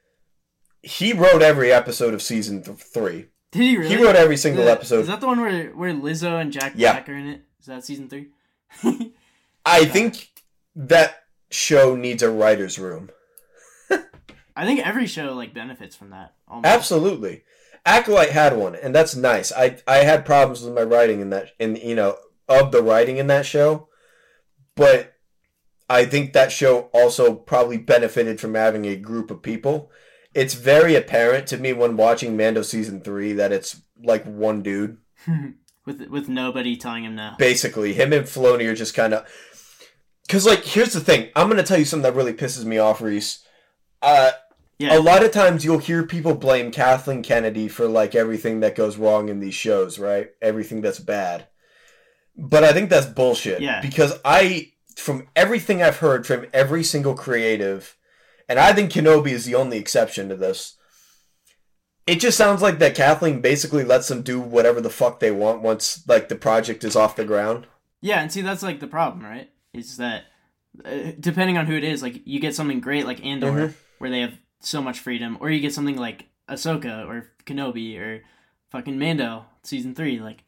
he wrote every episode of season th- three. Did he really? He wrote every single the, episode. Is that the one where, where Lizzo and Jack yeah. Black are in it? Is that season three? I think that show needs a writer's room. I think every show, like, benefits from that. Almost. Absolutely. Acolyte had one, and that's nice. I I had problems with my writing in that, in you know, of the writing in that show, but I think that show also probably benefited from having a group of people. It's very apparent to me when watching Mando season three that it's like one dude. with with nobody telling him no. Basically, him and Filoni are just kind of... Because, like, here's the thing. I'm going to tell you something that really pisses me off, Reese. Uh, yeah. A lot of times you'll hear people blame Kathleen Kennedy for, like, everything that goes wrong in these shows, right? Everything that's bad. But I think that's bullshit. Yeah. Because I, from everything I've heard from every single creative... And I think Kenobi is the only exception to this. It just sounds like that Kathleen basically lets them do whatever the fuck they want once, like, the project is off the ground. Yeah, and see, that's, like, the problem, right? Is that, uh, depending on who it is, like, you get something great like Andor, mm-hmm. where they have so much freedom, or you get something like Ahsoka, or Kenobi, or fucking Mando, season three, like...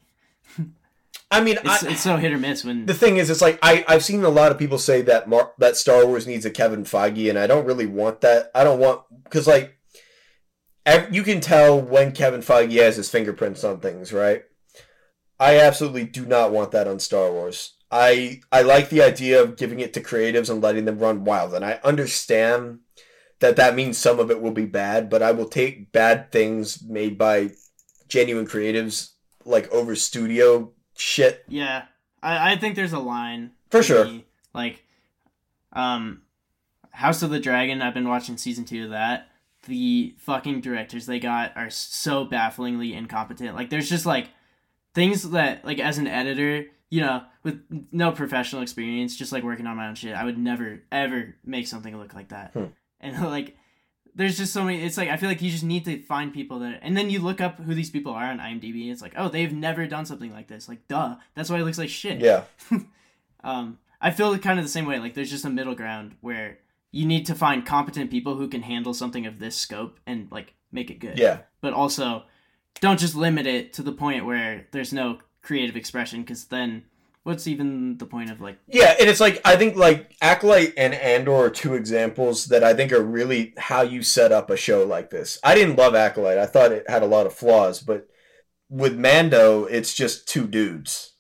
I mean, it's, I, it's so hit or miss when... The thing is, it's like, I, I've seen a lot of people say that Mar- that Star Wars needs a Kevin Feige, and I don't really want that. I don't want... Because, like, ev- you can tell when Kevin Feige has his fingerprints on things, right? I absolutely do not want that on Star Wars. I I like the idea of giving it to creatives and letting them run wild, and I understand that that means some of it will be bad, but I will take bad things made by genuine creatives, like, over studio shit. Yeah, I, I think there's a line for sure. Me. Like, um, House of the Dragon. I've been watching season two of that. The fucking directors they got are so bafflingly incompetent. Like, there's just like things that, like, as an editor, you know, with no professional experience, just like working on my own shit, I would never ever make something look like that. Hmm. And like, there's just so many. It's like I feel like you just need to find people that, and then you look up who these people are on IMDb. And it's like, oh, they've never done something like this. Like, duh, that's why it looks like shit. Yeah. um, I feel kind of the same way. Like, there's just a middle ground where you need to find competent people who can handle something of this scope and like make it good. Yeah. But also, don't just limit it to the point where there's no creative expression, because then what's even the point of like... Yeah, and it's like, I think like Acolyte and Andor are two examples that I think are really how you set up a show like this. I didn't love Acolyte. I thought it had a lot of flaws, but with Mando, it's just two dudes.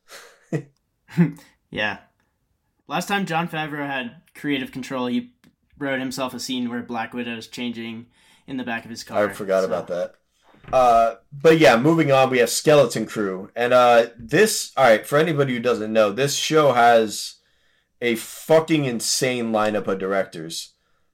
Yeah. Last time Jon Favreau had creative control, he wrote himself a scene where Black Widow's changing in the back of his car. I forgot so. about that. Uh, but yeah, moving on, we have Skeleton Crew. And uh, this, all right, for anybody who doesn't know, this show has a fucking insane lineup of directors.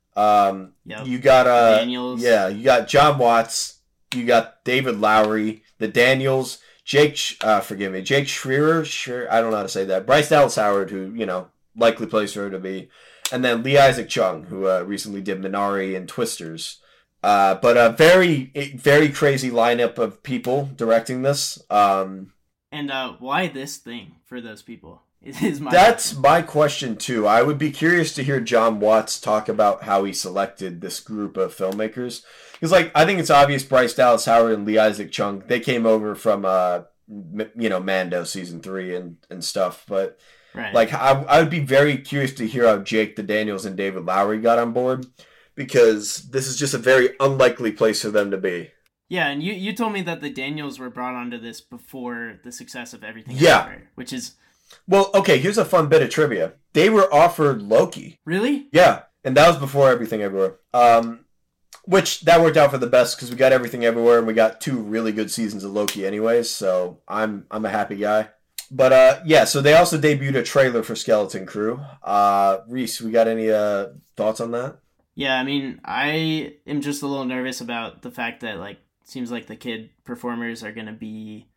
Um, yep. You got, uh, Daniels. Yeah, you got John Watts, you got David Lowery, the Daniels, Jake, uh, forgive me, Jake Schreier, sure, I don't know how to say that, Bryce Dallas Howard, who, you know, likely place for her to be, and then Lee Isaac Chung, who uh, recently did Minari and Twisters. Uh, but a very, very crazy lineup of people directing this. Um, and uh, why this thing for those people? Is my that's question. my question too. I would be curious to hear John Watts talk about how he selected this group of filmmakers. Because, like, I think it's obvious Bryce Dallas Howard and Lee Isaac Chung, they came over from, uh, you know, Mando season three and, and stuff. But, right. like, I, I would be very curious to hear how Jake the Daniels and David Lowery got on board. Because this is just a very unlikely place for them to be. Yeah, and you, you told me that the Daniels were brought onto this before the success of Everything Yeah. Everywhere, which is... Well, okay, here's a fun bit of trivia. They were offered Loki. Really? Yeah, and that was before Everything Everywhere. Um, which, that worked out for the best because we got Everything Everywhere and we got two really good seasons of Loki anyways, so I'm I'm a happy guy. But, uh, yeah, so they also debuted a trailer for Skeleton Crew. Uh, Reese, we got any uh, thoughts on that? Yeah, I mean, I am just a little nervous about the fact that, like, seems like the kid performers are going to be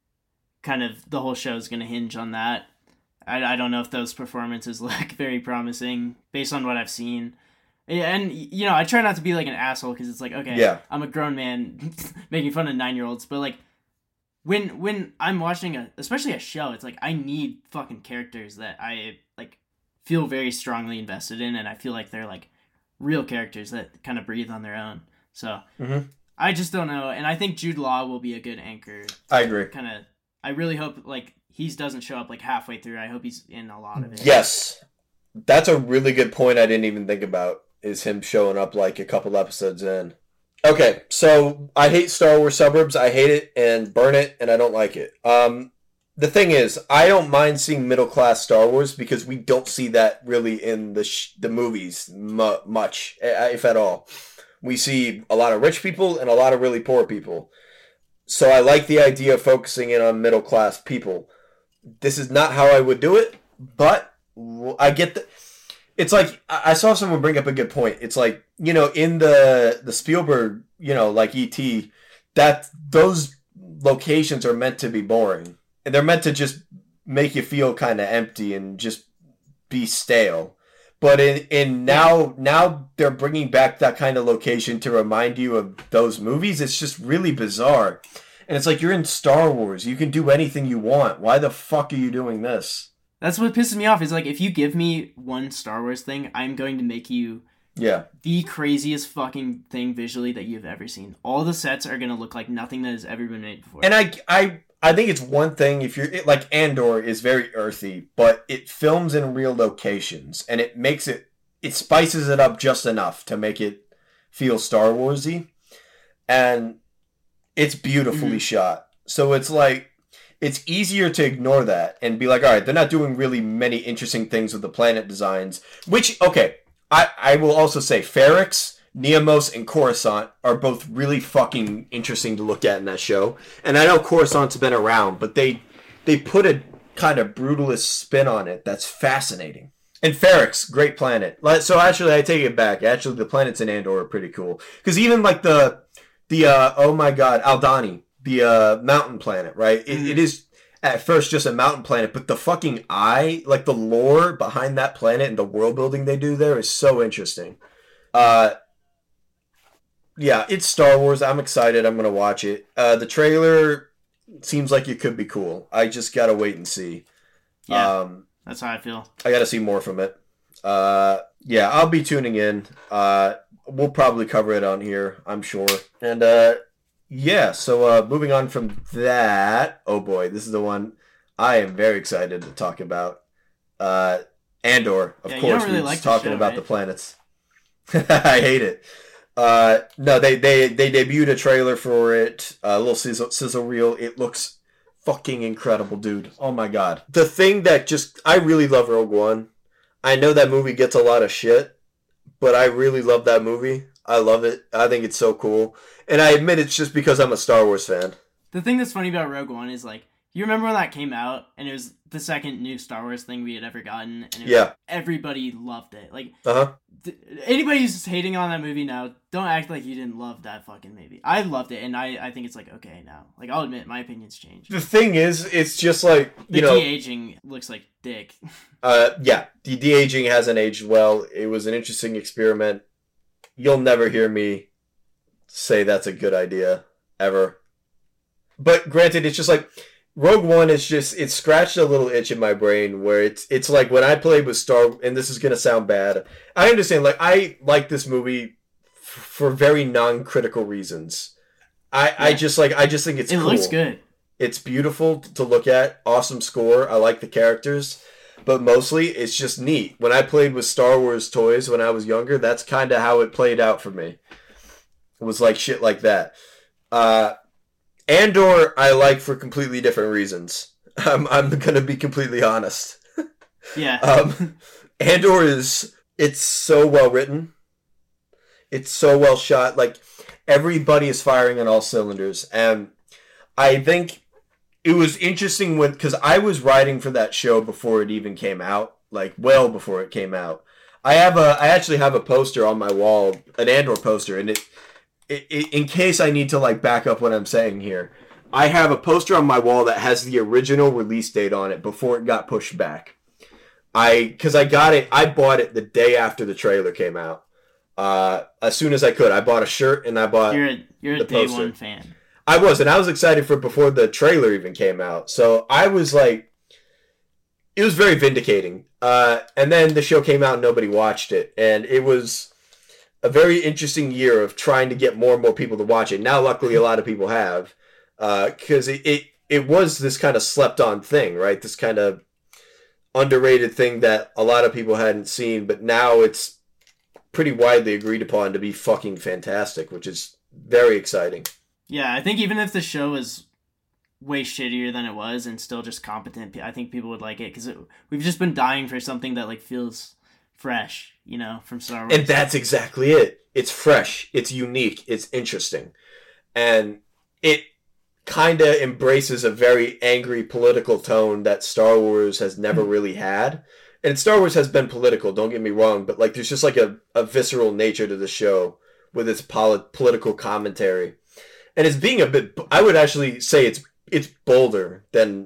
kind of, the whole show is going to hinge on that. I, I don't know if those performances look very promising based on what I've seen. And, you know, I try not to be like an asshole because it's like, okay, yeah. I'm a grown man making fun of nine-year-olds, but, like, when when I'm watching, a especially a show, it's like I need fucking characters that I, like, feel very strongly invested in, and I feel like they're, like, real characters that kind of breathe on their own. So mm-hmm. I just don't know. And I think Jude Law will be a good anchor. I agree. Kind of, I really hope like he doesn't show up like halfway through. I hope he's in a lot of it. Yes. That's a really good point I didn't even think about, is him showing up like a couple episodes in. Okay, so I hate Star Wars Suburbs. I hate it and burn it, and I don't like it. Um, the thing is, I don't mind seeing middle-class Star Wars because we don't see that really in the sh- the movies mu- much, if at all. We see a lot of rich people and a lot of really poor people. So I like the idea of focusing in on middle-class people. This is not how I would do it, but I get the... It's like, I saw someone bring up a good point. It's like, you know, in the the Spielberg, you know, like E T, that those locations are meant to be boring. And they're meant to just make you feel kind of empty and just be stale. But in, in now now they're bringing back that kind of location to remind you of those movies. It's just really bizarre. And it's like, you're in Star Wars. You can do anything you want. Why the fuck are you doing this? That's what pisses me off. Is like, if you give me one Star Wars thing, I'm going to make you yeah the craziest fucking thing visually that you've ever seen. All the sets are going to look like nothing that has ever been made before. And I... I I think it's one thing if you're it, like Andor is very earthy, but it films in real locations and it makes it it spices it up just enough to make it feel Star Warsy, and it's beautifully mm-hmm. shot. So it's like it's easier to ignore that and be like, all right, they're not doing really many interesting things with the planet designs. Which okay, I I will also say Ferrix, Neamos, and Coruscant are both really fucking interesting to look at in that show. And I know Coruscant's been around, but they they put a kind of brutalist spin on it that's fascinating. And Ferrix, great planet. So actually, I take it back. Actually, the planets in Andor are pretty cool. Because even like the, the uh, oh my god, Aldhani, the uh, mountain planet, right? It, mm-hmm. it is at first just a mountain planet, but the fucking eye, like the lore behind that planet and the world building they do there is so interesting. Uh... yeah, it's Star Wars. I'm excited. I'm gonna watch it. Uh, the trailer seems like it could be cool. I just gotta wait and see. Yeah, Um, that's how I feel. I gotta see more from it. Uh, yeah, I'll be tuning in. Uh, we'll probably cover it on here, I'm sure. And uh, yeah, so uh, moving on from that. Oh boy, this is the one I am very excited to talk about. Uh, Andor, of Yeah, you course, don't really we're like just the talking show, about right? the planets. I hate it. Uh, no, they, they, they debuted a trailer for it, a little sizzle, sizzle reel. It looks fucking incredible, dude. Oh my god. The thing that just, I really love Rogue One. I know that movie gets a lot of shit, but I really love that movie. I love it. I think it's so cool. And I admit it's just because I'm a Star Wars fan. The thing that's funny about Rogue One is like, you remember when that came out and it was the second new Star Wars thing we had ever gotten, and it was, Yeah. like, everybody loved it. Like, Uh-huh. th- anybody who's hating on that movie now, don't act like you didn't love that fucking movie. I loved it, and I, I think it's like okay now. Like, I'll admit my opinion's changed. The thing is, it's just like, The you know, de-aging looks like dick. uh, yeah, the de-aging hasn't aged well. It was an interesting experiment. You'll never hear me say that's a good idea, ever. But granted, it's just like, Rogue One is just, it scratched a little itch in my brain where it's it's like when I played with Star, and this is going to sound bad. I understand, like, I like this movie f- for very non-critical reasons. I, I Yeah. just, like, I just think it's It cool. looks good. It's beautiful to look at. Awesome score. I like the characters. But mostly, it's just neat. When I played with Star Wars toys when I was younger, that's kind of how it played out for me. It was like shit like that. Uh, Andor, I like for completely different reasons. I'm, I'm going to be completely honest. Yeah. Um, Andor is, it's so well written. It's so well shot. Like, everybody is firing on all cylinders. And I think it was interesting when, because I was writing for that show before it even came out, like well before it came out. I have a, I actually have a poster on my wall, an Andor poster, and it, it, it in case I need to like back up what I'm saying here, I have a poster on my wall that has the original release date on it before it got pushed back. I, because I got it, I bought it the day after the trailer came out. Uh, as soon as I could, I bought a shirt and I bought. You're a, you're a the day poster. one fan. I was, and I was excited for it before the trailer even came out. So I was like, it was very vindicating. Uh, and then the show came out and nobody watched it. And it was a very interesting year of trying to get more and more people to watch it. Now, luckily, a lot of people have. Because uh, it, it, it was this kind of slept-on thing, right? This kind of underrated thing that a lot of people hadn't seen. But now it's pretty widely agreed upon to be fucking fantastic, which is very exciting. Yeah, I think even if the show was way shittier than it was and still just competent, I think people would like it because we've just been dying for something that like feels fresh, you know, from Star Wars. And that's exactly it. It's fresh. It's unique. It's interesting. And it kind of embraces a very angry political tone that Star Wars has never really had. And Star Wars has been political, don't get me wrong, but like there's just like a, a visceral nature to the show with its polit- political commentary. And it's being a bit, I would actually say it's it's bolder than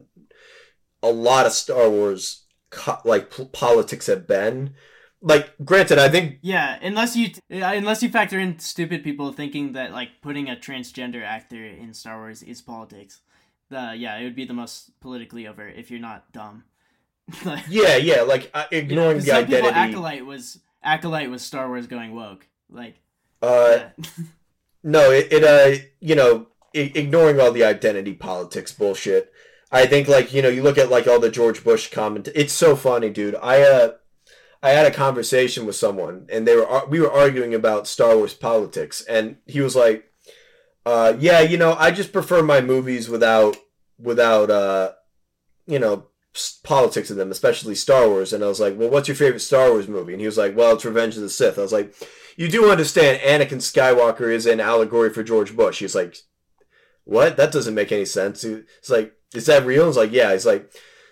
a lot of Star Wars co- like p- politics have been. Like, granted, I think yeah, unless you unless you factor in stupid people thinking that like putting a transgender actor in Star Wars is politics. The yeah, it would be the most politically over if you're not dumb. yeah, yeah, like uh, ignoring you know, the identity. People, Acolyte was Acolyte was Star Wars going woke. Like, uh, yeah. no, it, it uh, you know, I- ignoring all the identity politics bullshit. I think, like, you know, you look at like all the George Bush comment. It's so funny, dude. I uh, I had a conversation with someone, and they were we were arguing about Star Wars politics, and he was like, uh, "Yeah, you know, I just prefer my movies without without uh, you know." politics in them, especially Star Wars." And I was like, well, what's your favorite Star Wars movie? And he was like, well, it's Revenge of the Sith. I was like, you do understand Anakin Skywalker is an allegory for George Bush. He's like, what? That doesn't make any sense. He's like, is that real? I was like, yeah. He's like,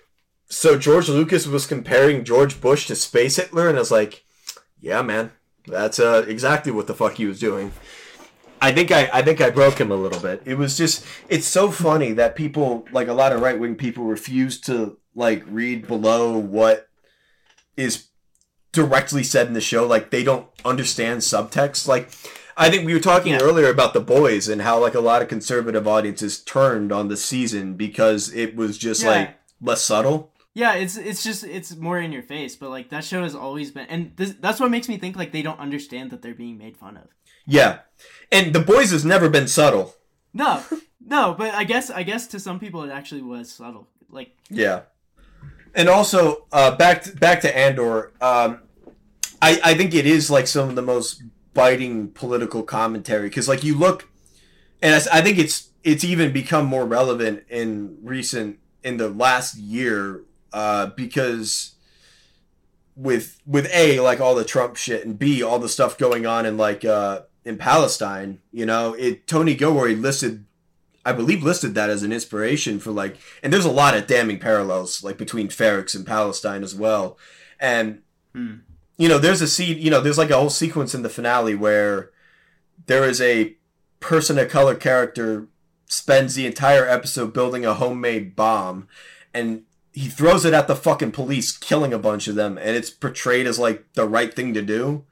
so George Lucas was comparing George Bush to Space Hitler? And I was like, yeah, man, that's uh, exactly what the fuck he was doing. I think I, I think I broke him a little bit. It was just, it's so funny that people, like a lot of right-wing people, refuse to like read below what is directly said in the show. Like they don't understand subtext. Like I think we were talking Yeah. earlier about The Boys and how like a lot of conservative audiences turned on the season because it was just Yeah. like less subtle. Yeah, it's it's just it's more in your face, but like that show has always been, and this, that's what makes me think like they don't understand that they're being made fun of. Yeah, and The Boys has never been subtle. No, no, but I guess I guess to some people it actually was subtle. Like Yeah, and also uh, back to, back to Andor. Um, I I think it is like some of the most biting political commentary because like you look, and I, I think it's it's even become more relevant in recent in the last year. Uh, because with with A, like all the Trump shit, and B, all the stuff going on in like uh, in Palestine, you know, it Tony Gilroy listed, I believe, listed that as an inspiration for like, and there's a lot of damning parallels like between Ferrix and Palestine as well, and hmm. you know, there's a scene, you know, there's like a whole sequence in the finale where there is a person of color character spends the entire episode building a homemade bomb, and he throws it at the fucking police, killing a bunch of them, and it's portrayed as like the right thing to do.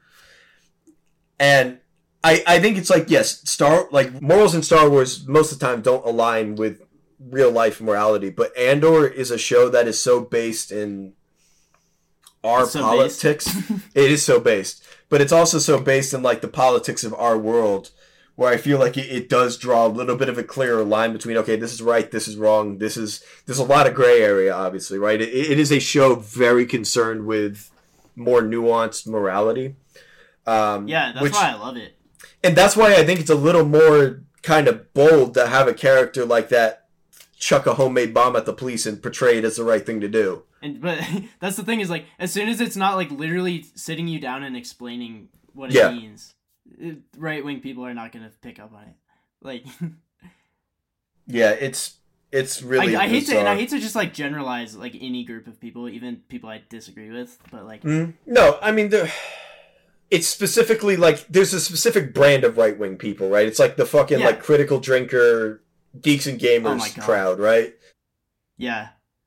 And I I think it's like, yes, Star like morals in Star Wars most of the time don't align with real life morality, but Andor is a show that is so based in our So politics. It is so based, but it's also so based in like the politics of our world, where I feel like it, it does draw a little bit of a clearer line between, okay, this is right, this is wrong, this is, there's a lot of gray area, obviously, right? It, it is a show very concerned with more nuanced morality. Um, Yeah, that's which, why I love it. And that's why I think it's a little more kind of bold to have a character like that chuck a homemade bomb at the police and portray it as the right thing to do. And but that's the thing is like as soon as it's not like literally sitting you down and explaining what it Yeah. means, right wing people are not gonna pick up on it. Like, Yeah, it's it's really. I, I hate to bizarre. and I hate to just like generalize like any group of people, even people I disagree with, but like Mm, no, I mean there. It's specifically like there's a specific brand of right wing people, right? It's like the fucking Yeah. like critical drinker, geeks and Oh my gamers God. crowd, right? yeah,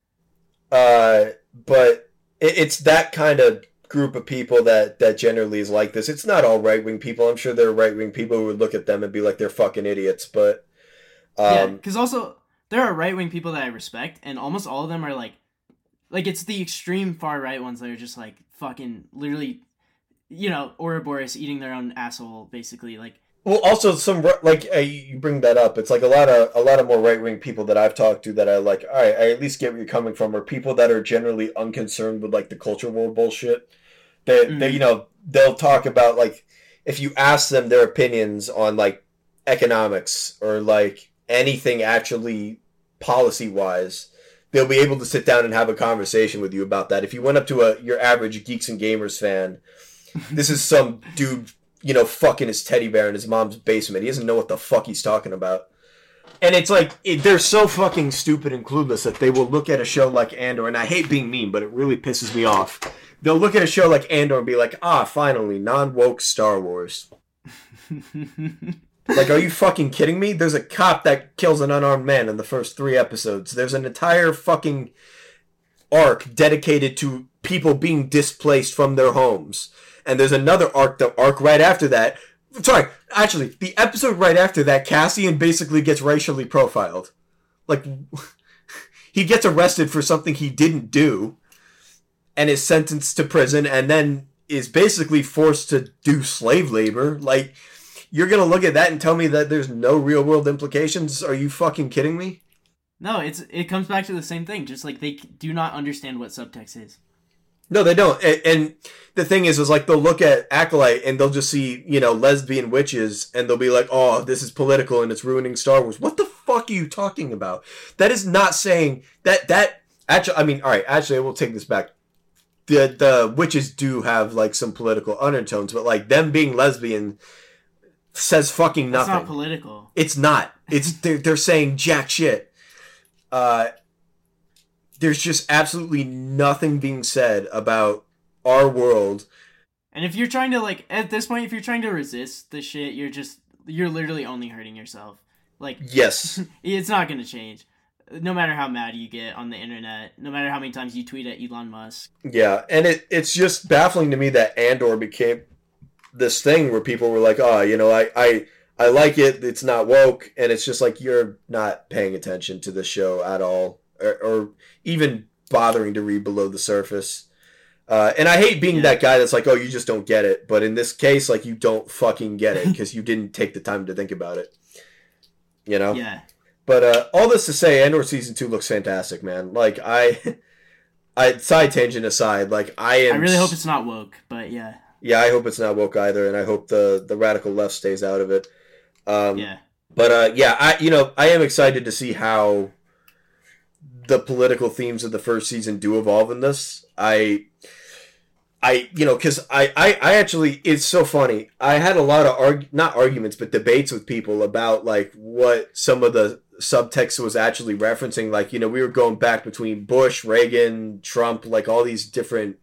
Uh, but it, it's that kind of group of people that that generally is like this. It's not all right wing people. I'm sure there are right wing people who would look at them and be like they're fucking idiots. But yeah, um, because also there are right wing people that I respect, and almost all of them are like, like it's the extreme far right ones that are just like fucking literally, you know, Ouroboros eating their own asshole, basically. Like, well, also some ri- like uh, you bring that up. It's like a lot of a lot of more right wing people that I've talked to that I like. All right, I at least get where you're coming from. Are people that are generally unconcerned with like the culture war bullshit. They Mhm. they you know they'll talk about like if you ask them their opinions on like economics or like anything actually policy wise, they'll be able to sit down and have a conversation with you about that. If you went up to a your average Geeks and Gamers fan, this is some dude, you know, fucking his teddy bear in his mom's basement. He doesn't know what the fuck he's talking about. And it's like, it, they're so fucking stupid and clueless that they will look at a show like Andor, and I hate being mean, but it really pisses me off. They'll look at a show like Andor and be like, ah, finally, non-woke Star Wars. Like, are you fucking kidding me? There's a cop that kills an unarmed man in the first three episodes. There's an entire fucking arc dedicated to people being displaced from their homes. And there's another arc, the arc right after that. Sorry, actually, the episode right after that, Cassian basically gets racially profiled. Like, he gets arrested for something he didn't do and is sentenced to prison and then is basically forced to do slave labor. Like, you're going to look at that and tell me that there's no real world implications? Are you fucking kidding me? no, it's it comes back to the same thing. Just like they do not understand what subtext is. No, they don't. And, and the thing is, is like they'll look at Acolyte and they'll just see, you know, lesbian witches and they'll be like, oh, this is political and it's ruining Star Wars. What the fuck are you talking about? That is not saying that, that, actually, I mean, all right, actually, I will take this back. The, the witches do have like some political undertones, but like them being lesbian says fucking That's nothing. not political. It's not. It's, they're, they're saying jack shit. Uh, There's just absolutely nothing being said about our world. And if you're trying to like at this point, if you're trying to resist the shit, you're just you're literally only hurting yourself. Like Yes. it's not gonna change. No matter how mad you get on the internet, no matter how many times you tweet at Elon Musk. Yeah, and it it's just baffling to me that Andor became this thing where people were like, oh, you know, I, I, I like it. It's not woke. And it's just like, you're not paying attention to the show at all, or, or even bothering to read below the surface. Uh, and I hate being yeah. that guy that's like, oh, you just don't get it. But in this case, like, you don't fucking get it because you didn't take the time to think about it. You know? Yeah. But uh, all this to say, Andor Season two looks fantastic, man. Like, I... I side tangent aside, like, I am... I really hope it's not woke, but yeah. Yeah, I hope it's not woke either, and I hope the, the radical left stays out of it. Um, yeah. But, uh, yeah, I you know, I am excited to see how the political themes of the first season do evolve in this. I... I, you know, because I, I, I actually, it's so funny. I had a lot of, arg- not arguments, but debates with people about, like, what some of the subtext was actually referencing. Like, you know, we were going back between Bush, Reagan, Trump, like, all these different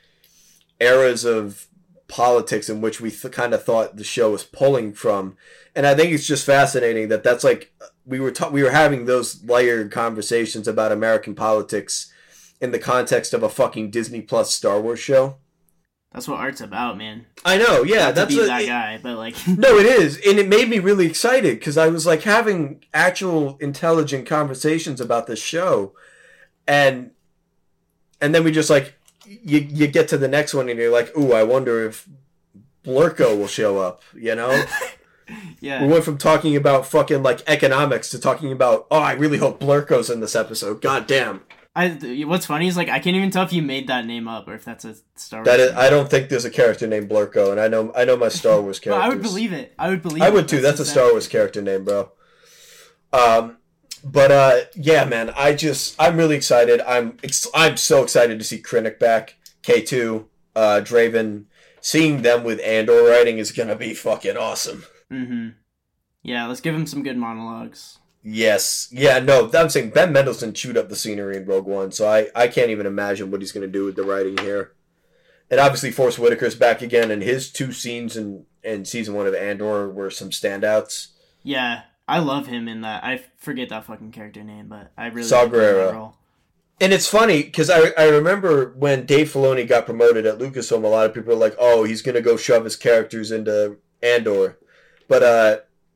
eras of politics in which we th- kind of thought the show was pulling from. And I think it's just fascinating that that's, like, we were ta- we were having those layered conversations about American politics in the context of a fucking Disney Plus Star Wars show. That's what art's about, man. I know, yeah. Not that's to be a, that it, guy, but like... No, it is. And it made me really excited because I was like having actual intelligent conversations about this show. And and then we just like, you, you get to the next one and you're like, ooh, I wonder if Blurko will show up, you know? Yeah. We went from talking about fucking like economics to talking about, oh, I really hope Blurko's in this episode. God damn. I, what's funny is like I can't even tell if you made that name up or if that's a Star Wars. That is, name. I don't think there's a character named Blurko, and I know I know my Star Wars characters. Well, I would believe it. I would believe. I it. would too. That's, that's a Star Wars character name, bro. Um, but uh, yeah, man, I just I'm really excited. I'm ex- I'm so excited to see Krennic back, K two, uh, Draven. Seeing them with Andor writing is gonna be fucking awesome. Mm-hmm. Yeah, let's give him some good monologues. Yes. Yeah, no, I'm saying Ben Mendelsohn chewed up the scenery in Rogue One, so I, I can't even imagine what he's going to do with the writing here. And obviously Forrest Whitaker's back again, and his two scenes in, in season one of Andor were some standouts. Yeah, I love him in that. I forget that fucking character name, but I really Saw like that role. And it's funny, because I, I remember when Dave Filoni got promoted at Lucasfilm, a lot of people were like, oh, he's going to go shove his characters into Andor. But, uh...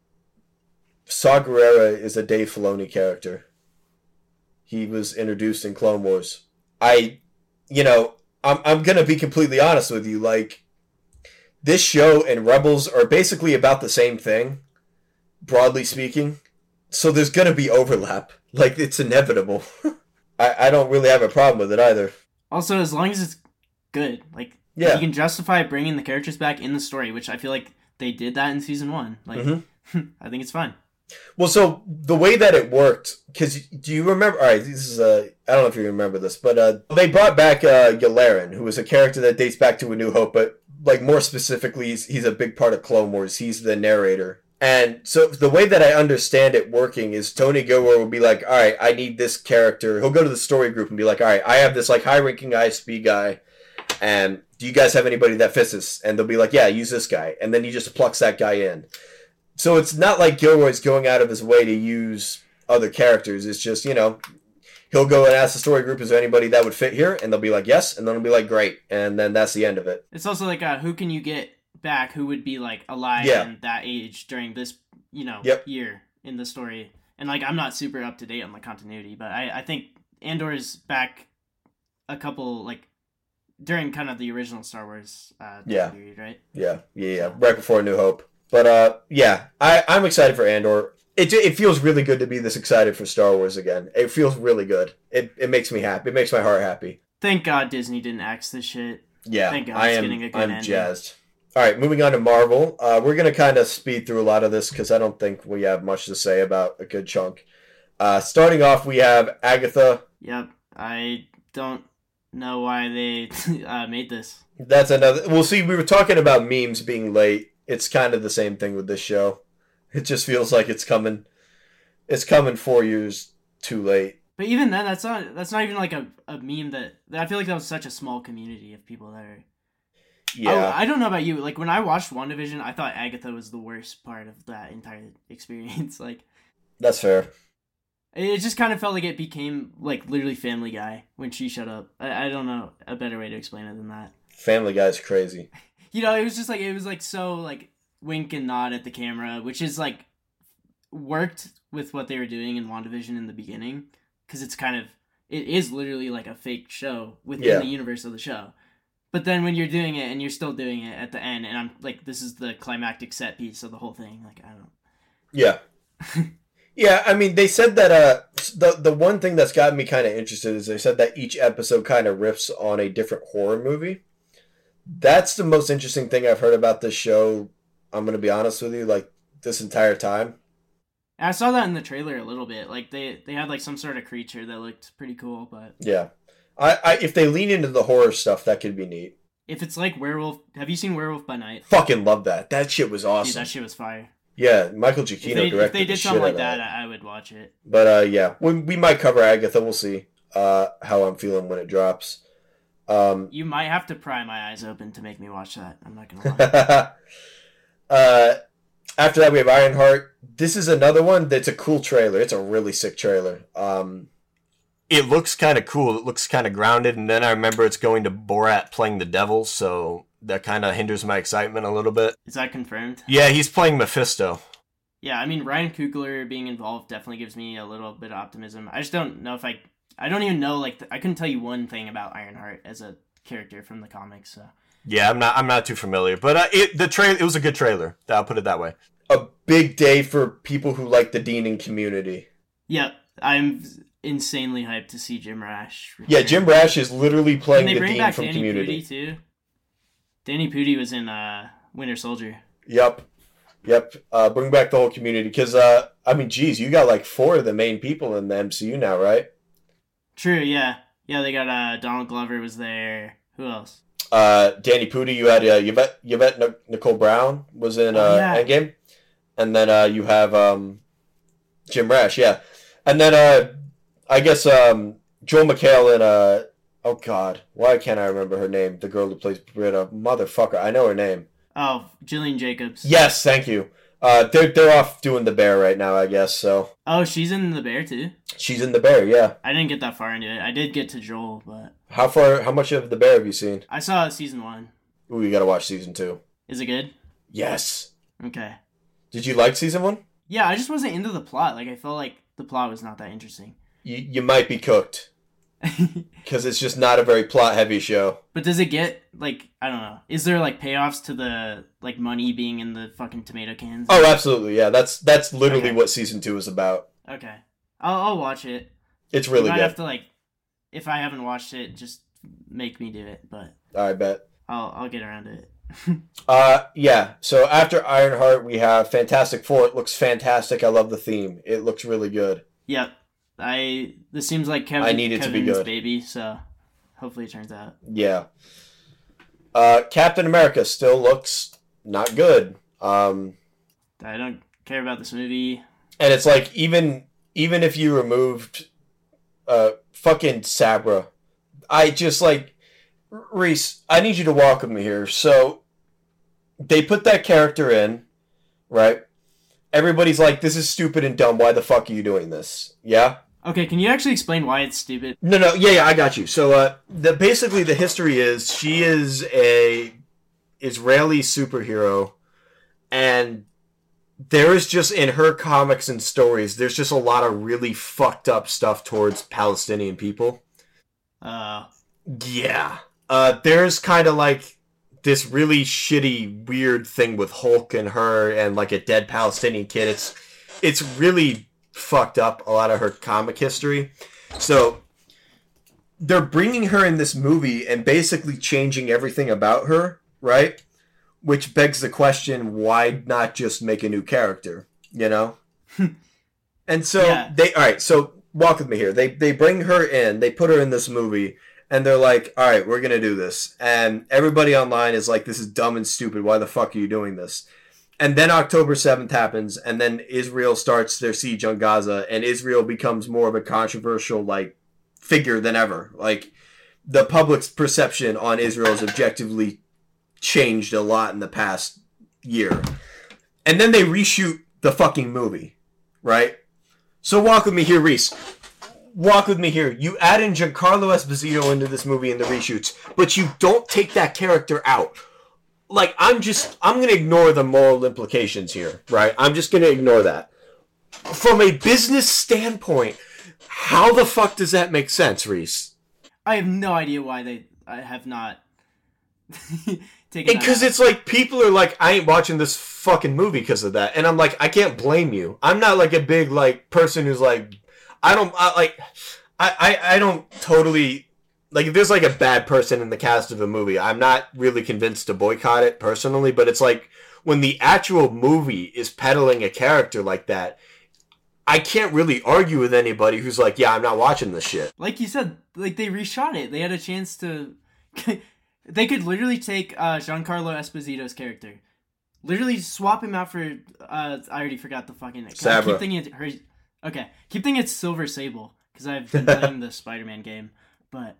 Saw Gerrera is a Dave Filoni character. He was introduced in Clone Wars. I, you know, I'm I'm gonna be completely honest with you. Like, this show and Rebels are basically about the same thing, broadly speaking. So there's gonna be overlap. Like, it's inevitable. I I don't really have a problem with it either. Also, as long as it's good, like, yeah, you can justify bringing the characters back in the story, which I feel like they did that in season one. Like, mm-hmm. I think it's fine. Well, so the way that it worked, because do you remember? All right, this is uh, I don't know if you remember this, but uh, they brought back uh, Yularen, who was a character that dates back to A New Hope, but like more specifically, he's, he's a big part of Clone Wars. He's the narrator, and so the way that I understand it working is Tony Gilroy will be like, "All right, I need this character." He'll go to the story group and be like, "All right, I have this like high-ranking I S P guy, and do you guys have anybody that fits this?" And they'll be like, "Yeah, use this guy," and then he just plucks that guy in. So it's not like Gilroy's going out of his way to use other characters. It's just, you know, he'll go and ask the story group, is there anybody that would fit here? And they'll be like, yes. And then it'll be like, great. And then that's the end of it. It's also like, uh, who can you get back who would be, like, alive yeah. and that age during this, you know, yep. year in the story. And, like, I'm not super up to date on the continuity, but I, I think Andor's back a couple, like, during kind of the original Star Wars uh, yeah. period, right? Yeah, yeah, yeah. Right before A New Hope. But, uh, yeah, I, I'm excited for Andor. It it feels really good to be this excited for Star Wars again. It feels really good. It it makes me happy. It makes my heart happy. Thank God Disney didn't axe this shit. Yeah, Thank God I it's am, getting a good I'm ending. jazzed. All right, moving on to Marvel. Uh, we're going to kind of speed through a lot of this because I don't think we have much to say about a good chunk. Uh, starting off, we have Agatha. Yep, I don't know why they uh, made this. That's another... Well, see, we were talking about memes being late. It's kind of the same thing with this show. It just feels like it's coming. It's coming four years too late. But even then, that's not that's not even like a, a meme that, that... I feel like that was such a small community of people that are... Yeah. I, I don't know about you. Like, when I watched WandaVision, I thought Agatha was the worst part of that entire experience. Like... That's fair. It just kind of felt like it became, like, literally Family Guy when she shut up. I, I don't know a better way to explain it than that. Family Guy's crazy. you know, it was just like it was like so like wink and nod at the camera, which is like worked with what they were doing in WandaVision in the beginning, because it's kind of it is literally like a fake show within Yeah. the universe of the show. But then when you're doing it and you're still doing it at the end, and I'm like, this is the climactic set piece of the whole thing. Like, I don't. Yeah. Yeah, I mean, they said that uh, the the one thing that's gotten me kind of interested is they said that each episode kind of riffs on a different horror movie. That's the most interesting thing I've heard about this show. I'm gonna be honest with you, like this entire time. I saw that in the trailer a little bit. Like they they had like some sort of creature that looked pretty cool, but Yeah, I, I if they lean into the horror stuff, that could be neat. if it's like Werewolf, have you seen Werewolf by Night? Fucking love that. That shit was awesome. Dude, that shit was fire. Yeah, Michael If Giacchino they, directed if they the did shit something out like of that, that. I, I would watch it. But uh, yeah, we, we might cover Agatha. We'll see uh, how I'm feeling when it drops. Um, You might have to pry my eyes open to make me watch that. I'm not gonna lie. uh, after that, we have Ironheart. This is another one that's a cool trailer. It's a really sick trailer. Um, it looks kind of cool. It looks kind of grounded. And then I remember it's going to Borat playing the devil, so that kind of hinders my excitement a little bit. Is that confirmed? Yeah, he's playing Mephisto. Yeah, I mean Ryan Coogler being involved definitely gives me a little bit of optimism. I just don't know if I, I don't even know like the, I couldn't tell you one thing about Ironheart as a character from the comics. So Yeah, I'm not. I'm not too familiar, but uh, it the trail. It was a good trailer. I'll put it that way. A big day for people who like the Deaning community. yeah, I'm insanely hyped to see Jim Rash. return. Yeah, Jim Rash is literally Can playing they the bring Dean back from Danny Community. Pudi too? Danny Pudi was in uh, Winter Soldier. Yep, yep. Uh, bring back the whole community because uh, I mean, geez, you got like four of the main people in the M C U now, right? True. Yeah. Yeah. They got uh, Donald Glover was there. Who else? Uh, Danny Pudi, you had uh, Yvette, Yvette N- Nicole Brown was in uh, Oh, yeah. Endgame, and then uh, you have um, Jim Rash, yeah, and then uh, I guess um, Joel McHale and uh, oh god, why can't I remember her name? The girl who plays Britta, motherfucker, I know her name. Oh, Jillian Jacobs. Yes, thank you. Uh, they're they're off doing the Bear right now, I guess. So Oh, she's in The Bear too. she's in the Bear, yeah. I didn't get that far into it. I did get to Joel, but How far? How much of the Bear have you seen? I saw season one. Ooh, you gotta watch season two. Is it good? Yes. Okay. Did you like season one? Yeah, I just wasn't into the plot. Like I felt like the plot was not that interesting. You you might be cooked because it's just not a very plot heavy show. But does it get like I don't know? Is there like payoffs to the like money being in the fucking tomato cans? Oh, absolutely, yeah. That's that's literally Okay. what season two is about. Okay, I'll I'll watch it. It's really you might good. have to like, if I haven't watched it, just make me do it. But I bet. I'll I'll get around to it. Uh, yeah. So after Ironheart, we have Fantastic Four. It looks fantastic. I love the theme. It looks really good. Yep. I this seems like Kevin. I need it to be Kevin's good. baby. So hopefully it turns out. Yeah. Uh, Captain America still looks not good. Um, I don't care about this movie. and it's like even even if you removed, uh, fucking Sabra, I just like Reese. I need you to walk with me here. So they put that character in, right? Everybody's like, "This is stupid and dumb. Why the fuck are you doing this?" Yeah. Okay, can you actually explain why it's stupid? No, no, yeah, yeah, I got you. So, uh, the basically the history is she is a Israeli superhero, and there is just in her comics and stories, there's just a lot of really fucked up stuff towards Palestinian people. Uh, Yeah, uh, there's kind of like this really shitty, weird thing with Hulk and her, and like a dead Palestinian kid. It's it's really fucked up a lot of her comic history. So they're bringing her in this movie and basically changing everything about her, right? Which begs the question, why not just make a new character, you know? And so Yeah. they all right, so walk with me here. They they bring her in, they put her in this movie, and they're like, all right, we're gonna do this. And everybody online is like, this is dumb and stupid. Why the fuck are you doing this? And then October seventh happens, and then Israel starts their siege on Gaza, and Israel becomes more of a controversial, like, figure than ever. Like, the public's perception on Israel has objectively changed a lot in the past year. And then they reshoot the fucking movie, right? So walk with me here, Reese. Walk with me here. You add in Giancarlo Esposito into this movie in the reshoots, but you don't take that character out. like, I'm just, I'm going to ignore the moral implications here, right? I'm just going to ignore that. From a business standpoint, how the fuck does that make sense, Reese? I have no idea why they I have not taken Because it's like, people are like, I ain't watching this fucking movie because of that. And I'm like, I can't blame you. I'm not like a big, like, person who's like, I don't, I, like, I, I, I don't totally, like, if there's like a bad person in the cast of a movie, I'm not really convinced to boycott it personally, but it's like, when the actual movie is peddling a character like that, I can't really argue with anybody who's like, yeah, I'm not watching this shit. Like you said, like, they reshot it. They had a chance to... They could literally take uh, Giancarlo Esposito's character. Literally swap him out for... Uh, I already forgot the fucking... Sabra. I keep thinking it's her... Okay. Keep thinking it's Silver Sable. Because I've been playing the Spider-Man game. But...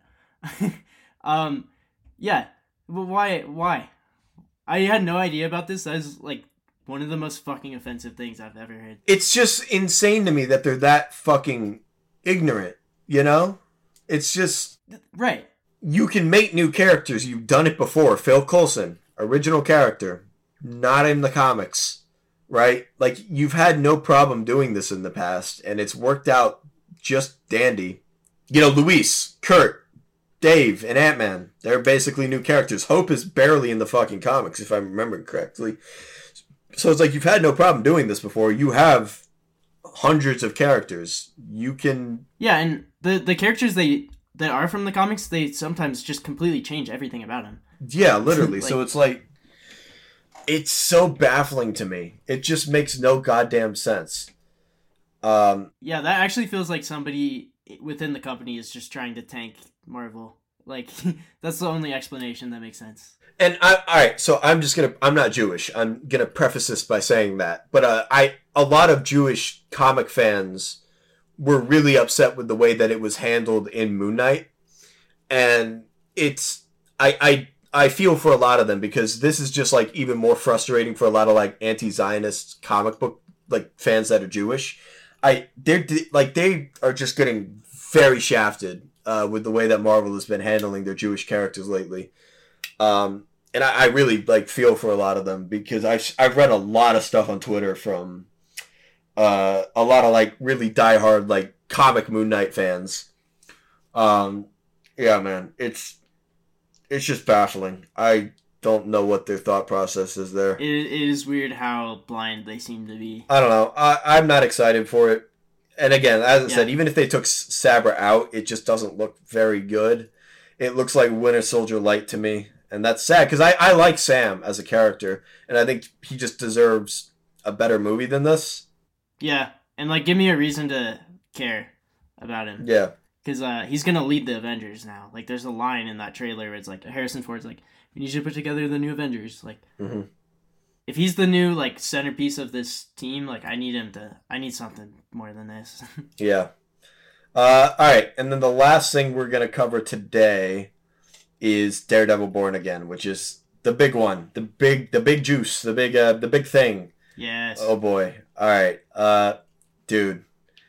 um, yeah. But why? Why? I had no idea about this. That was, like... one of the most fucking offensive things I've ever heard. It's just insane to me that they're that fucking ignorant, you know? It's just... Right. You can make new characters. You've done it before. Phil Coulson, original character, not in the comics, right? Like, you've had no problem doing this in the past, and it's worked out just dandy. You know, Luis, Kurt, Dave, and Ant-Man, they're basically new characters. Hope is barely in the fucking comics, if I'm remembering correctly. So it's like, you've had no problem doing this before. You have hundreds of characters. You can... Yeah, and the, the characters they that are from the comics, they sometimes just completely change everything about them. Yeah, literally. Like, so it's like... It's so baffling to me. It just makes no goddamn sense. Um, yeah, that actually feels like somebody within the company is just trying to tank Marvel. Like, that's the only explanation that makes sense. And I, all right, so I'm just gonna, I'm not Jewish. I'm gonna preface this by saying that, but uh, I, a lot of Jewish comic fans were really upset with the way that it was handled in Moon Knight, and it's, I, I, I feel for a lot of them, because this is just like even more frustrating for a lot of like anti-Zionist comic book like fans that are Jewish. I, they're like they are just getting very shafted uh, with the way that Marvel has been handling their Jewish characters lately. Um, and I, I really like feel for a lot of them, because I've I've read a lot of stuff on Twitter from uh, a lot of like really diehard like comic Moon Knight fans. Um, yeah, man, it's it's just baffling. I don't know what their thought process is there. It, it is weird how blind they seem to be. I don't know. I, I'm not excited for it. And again, as I Yeah. said, even if they took Sabra out, it just doesn't look very good. It looks like Winter Soldier Light to me. And that's sad, because I, I like Sam as a character, and I think he just deserves a better movie than this. Yeah, and like, give me a reason to care about him. Yeah. Because uh, he's going to lead the Avengers now. Like, there's a line in that trailer where it's like, Harrison Ford's like, we need you to put together the new Avengers. Like, Mm-hmm. if he's the new, like, centerpiece of this team, like, I need him to, I need something more than this. Yeah. Uh, all right, and then the last thing we're going to cover today is Daredevil Born Again, which is the big one, the big, the big juice, the big, uh, the big thing. Yes. Oh boy! All right, uh, dude,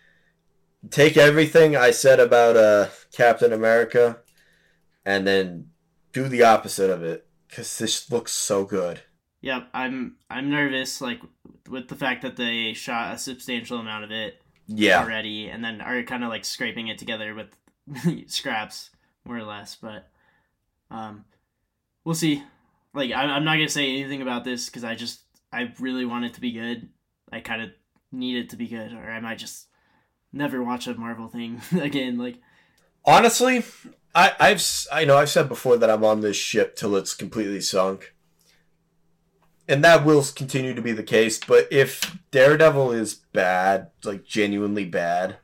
take everything I said about uh Captain America, and then do the opposite of it, because this looks so good. Yep, I'm I'm nervous, like, with the fact that they shot a substantial amount of it Yeah. already, and then are kind of like scraping it together with scraps, more or less. But um, we'll see. Like, I, I'm not gonna say anything about this because I just I really want it to be good. I kind of need it to be good, or I might just never watch a Marvel thing again. Like, Honestly, I, I've I know I've said before that I'm on this ship till it's completely sunk. And that will continue to be the case, but if Daredevil is bad, like genuinely bad,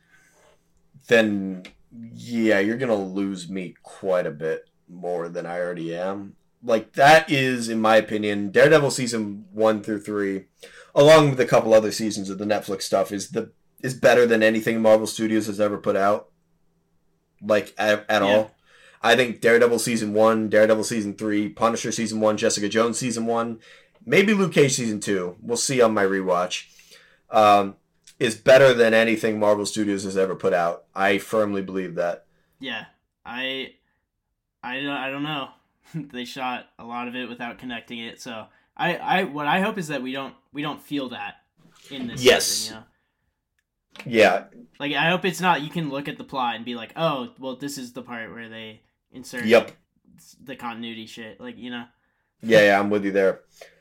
then yeah, you're going to lose me quite a bit more than I already am. Like, that is, in my opinion, Daredevil season one through three, along with a couple other seasons of the Netflix stuff, is the is better than anything Marvel Studios has ever put out. Like, at, at Yeah. all. I think Daredevil Season one, Daredevil Season three, Punisher Season one, Jessica Jones Season one, maybe Luke Cage Season two, we'll see on my rewatch, um, is better than anything Marvel Studios has ever put out. I firmly believe that. yeah, I I don't I don't know. they shot a lot of it without connecting it. So I, I what I hope is that we don't we don't feel that in this yes. season, you know? Yeah. Like, I hope it's not, you can look at the plot and be like, oh, well, this is the part where they insert yep. the continuity shit. Like, you know? Yeah, yeah, I'm with you there.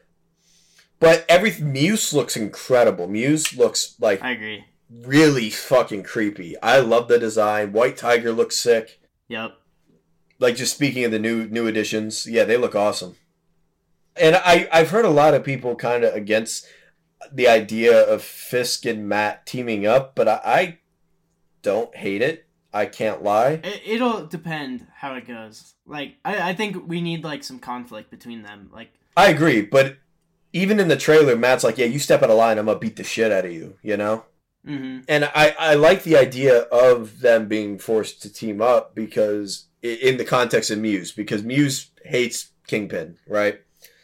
But every Muse looks incredible. Muse looks like I agree. Really fucking creepy. I love the design. White Tiger looks sick. Yep. Like, just speaking of the new new editions, yeah, they look awesome. And I, I've heard a lot of people kind of against the idea of Fisk and Matt teaming up, but I, I don't hate it. I can't lie. It, it'll depend how it goes. Like, I, I think we need, like, some conflict between them. Like, I agree, but even in the trailer, Matt's like, yeah, you step out of line, I'm going to beat the shit out of you, you know? Mm-hmm. And I, I like the idea of them being forced to team up because, in the context of Muse, because Muse hates Kingpin, right?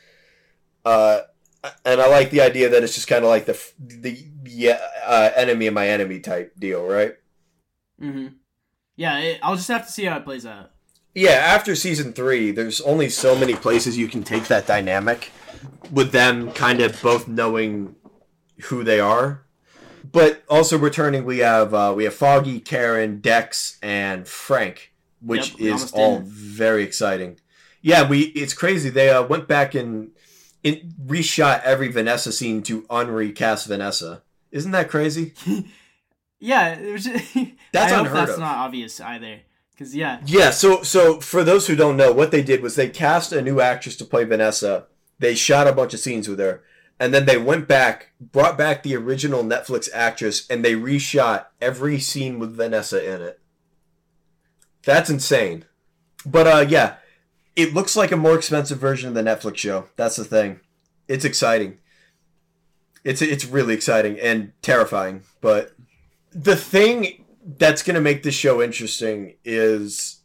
Uh, and I like the idea that it's just kind of like the the yeah, uh, enemy of my enemy type deal, right? Mm-hmm. Yeah, it, I'll just have to see how it plays out. Yeah, after season three, there's only so many places you can take that dynamic with them kind of both knowing who they are. But also returning, we have uh, we have Foggy, Karen, Dex, and Frank, which yep, is all in. very exciting. Yeah, we it's crazy. They uh, went back and it reshot every Vanessa scene to unrecast Vanessa. Isn't that crazy? yeah, it was just, that's I unheard hope that's of. not obvious either. Cause yeah, yeah. So so for those who don't know, what they did was they cast a new actress to play Vanessa. They shot a bunch of scenes with her, and then they went back, brought back the original Netflix actress, and they reshot every scene with Vanessa in it. That's insane. But uh, yeah. It looks like a more expensive version of the Netflix show. That's the thing. It's exciting. It's it's really exciting and terrifying. But the thing that's going to make this show interesting is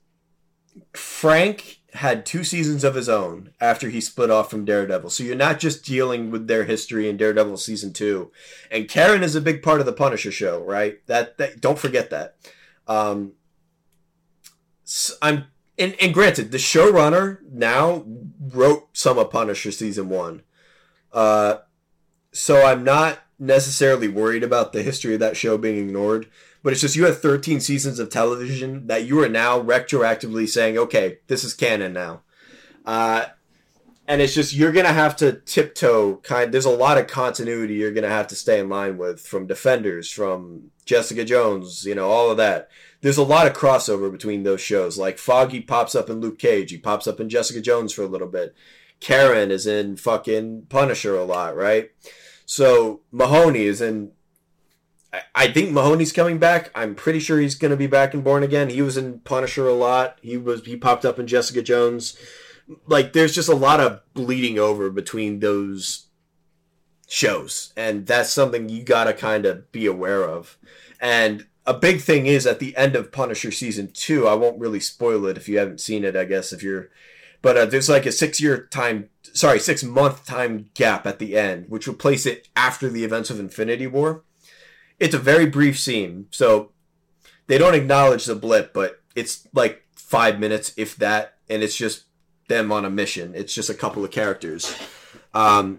Frank had two seasons of his own after he split off from Daredevil. So you're not just dealing with their history in Daredevil season two. And Karen is a big part of the Punisher show, right? That, that don't forget that. Um, so I'm And, and granted, the showrunner now wrote some of Punisher season one. Uh, so I'm not necessarily worried about the history of that show being ignored. But it's just you have thirteen seasons of television that you are now retroactively saying, okay, this is canon now. Uh, and it's just you're going to have to tiptoe. kind. There's a lot of continuity you're going to have to stay in line with from Defenders, from Jessica Jones, you know, all of that. There's a lot of crossover between those shows. Like Foggy pops up in Luke Cage. He pops up in Jessica Jones for a little bit. Karen is in fucking Punisher a lot, right? So Mahoney is in... I, I think Mahoney's coming back. I'm pretty sure he's going to be back in Born Again. He was in Punisher a lot. He was he popped up in Jessica Jones. Like, there's just a lot of bleeding over between those shows. And that's something you got to kind of be aware of. And... a big thing is at the end of Punisher season two, I won't really spoil it if you haven't seen it, I guess, if you're, but uh, there's like a six year time, sorry, six month time gap at the end, which will place it after the events of Infinity War. It's a very brief scene. So they don't acknowledge the blip, but it's like five minutes, if that. And it's just them on a mission. It's just a couple of characters. Um,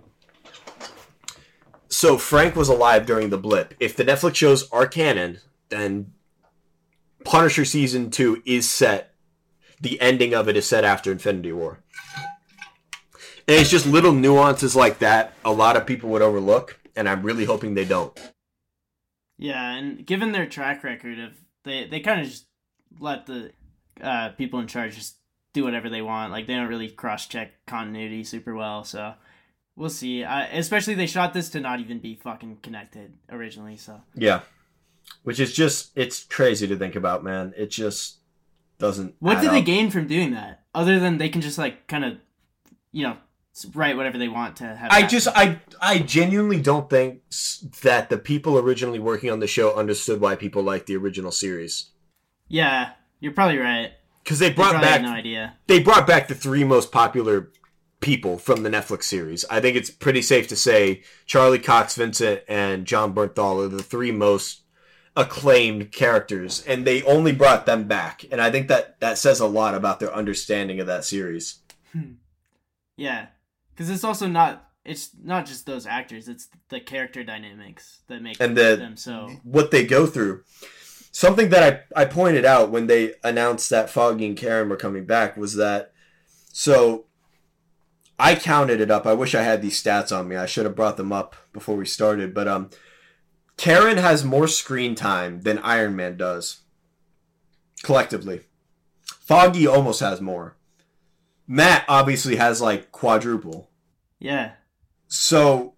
so Frank was alive during the blip. If the Netflix shows are canon, then Punisher season two is set. The ending of it is set after Infinity War. And it's just little nuances like that a lot of people would overlook, and I'm really hoping they don't. Yeah, and given their track record of they they kind of just let the uh, people in charge just do whatever they want. Like, they don't really cross-check continuity super well, so we'll see. Uh, especially they shot this to not even be fucking connected originally, so. Yeah. Which is just, it's crazy to think about, man. It just doesn't What add did they up. gain from doing that? Other than they can just, like, kind of, you know, write whatever they want to have I happen. just, I, I genuinely don't think s- that the people originally working on the show understood why people liked the original series. Yeah, you're probably right. Because they They brought probably back, had no idea. they brought back the three most popular people from the Netflix series. I think it's pretty safe to say Charlie Cox, Vincent, and John Bernthal are the three most acclaimed characters, and they only brought them back. And I think that that says a lot about their understanding of that series. Yeah, because it's also not it's not just those actors; it's the character dynamics that make and the, them so what they go through. Something that I, I pointed out when they announced that Foggy and Karen were coming back was that, so I counted it up. I wish I had these stats on me. I should have brought them up before we started. But um, Karen has more screen time than Iron Man does, collectively. Foggy almost has more. Matt obviously has like quadruple. Yeah. So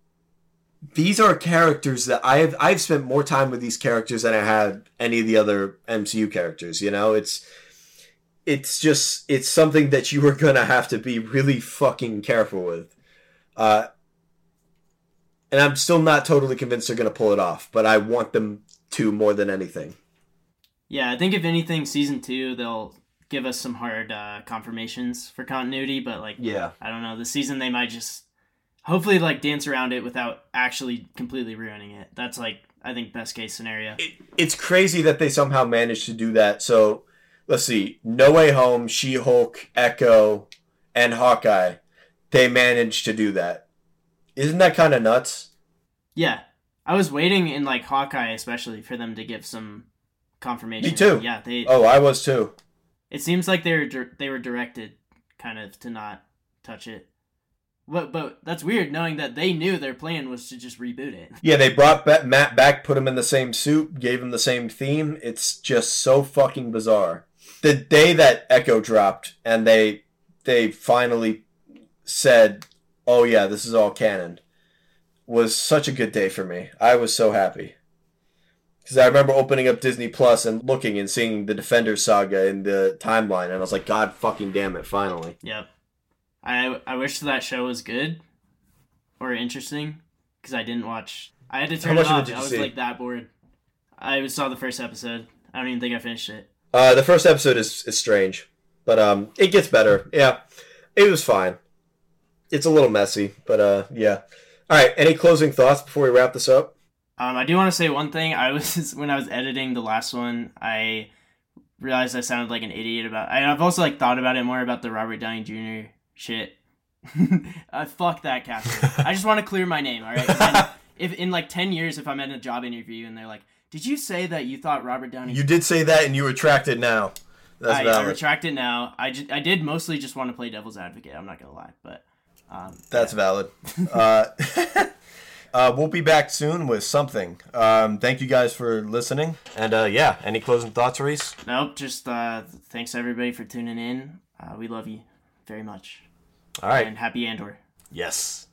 these are characters that I have I've spent more time with these characters than I had any of the other M C U characters, you know? It's it's just it's something that you are gonna have to be really fucking careful with. Uh and I'm still not totally convinced they're gonna pull it off, but I want them to more than anything. Yeah, I think if anything, season two they'll give us some hard uh, confirmations for continuity, but like, yeah, I don't know. This season they might just hopefully like dance around it without actually completely ruining it. That's like I think best case scenario. It, it's crazy that they somehow managed to do that. So let's see, No Way Home, She-Hulk, Echo, and Hawkeye. They managed to do that. Isn't that kind of nuts? Yeah, I was waiting in like Hawkeye especially for them to give some confirmation. Me too. Yeah, they. Oh, I was too. It seems like they were they were directed kind of to not touch it. But but that's weird knowing that they knew their plan was to just reboot it. Yeah, they brought Matt back, put him in the same suit, gave him the same theme. It's just so fucking bizarre. The day that Echo dropped and they they finally said, "Oh yeah, this is all canon," was such a good day for me. I was so happy. Because I remember opening up Disney Plus and looking and seeing the Defenders saga in the timeline, and I was like, God fucking damn it, finally. Yep. I I wish that show was good or interesting, because I didn't watch. I had to turn it off. I was see? like that bored. I saw the first episode. I don't even think I finished it. Uh, the first episode is, is strange, but um, it gets better. Yeah, it was fine. It's a little messy, but uh, yeah. All right, any closing thoughts before we wrap this up? Um, I do want to say one thing. I was when I was editing the last one, I realized I sounded like an idiot about. And I've also like thought about it more about the Robert Downey Junior shit. uh, fuck that casting. I just want to clear my name. All right. I, if in like ten years, if I'm at a job interview and they're like, "Did you say that you thought Robert Downey?" You did say that, and you retract it now. That's I, valid. I retract it now. I, just, I did mostly just want to play devil's advocate. I'm not gonna lie, but um, that's yeah. valid. uh, Uh, we'll be back soon with something. Um, thank you guys for listening. And uh, yeah, any closing thoughts, Reese? Nope, just uh, thanks everybody for tuning in. Uh, we love you very much. All right. And happy Andor. Yes.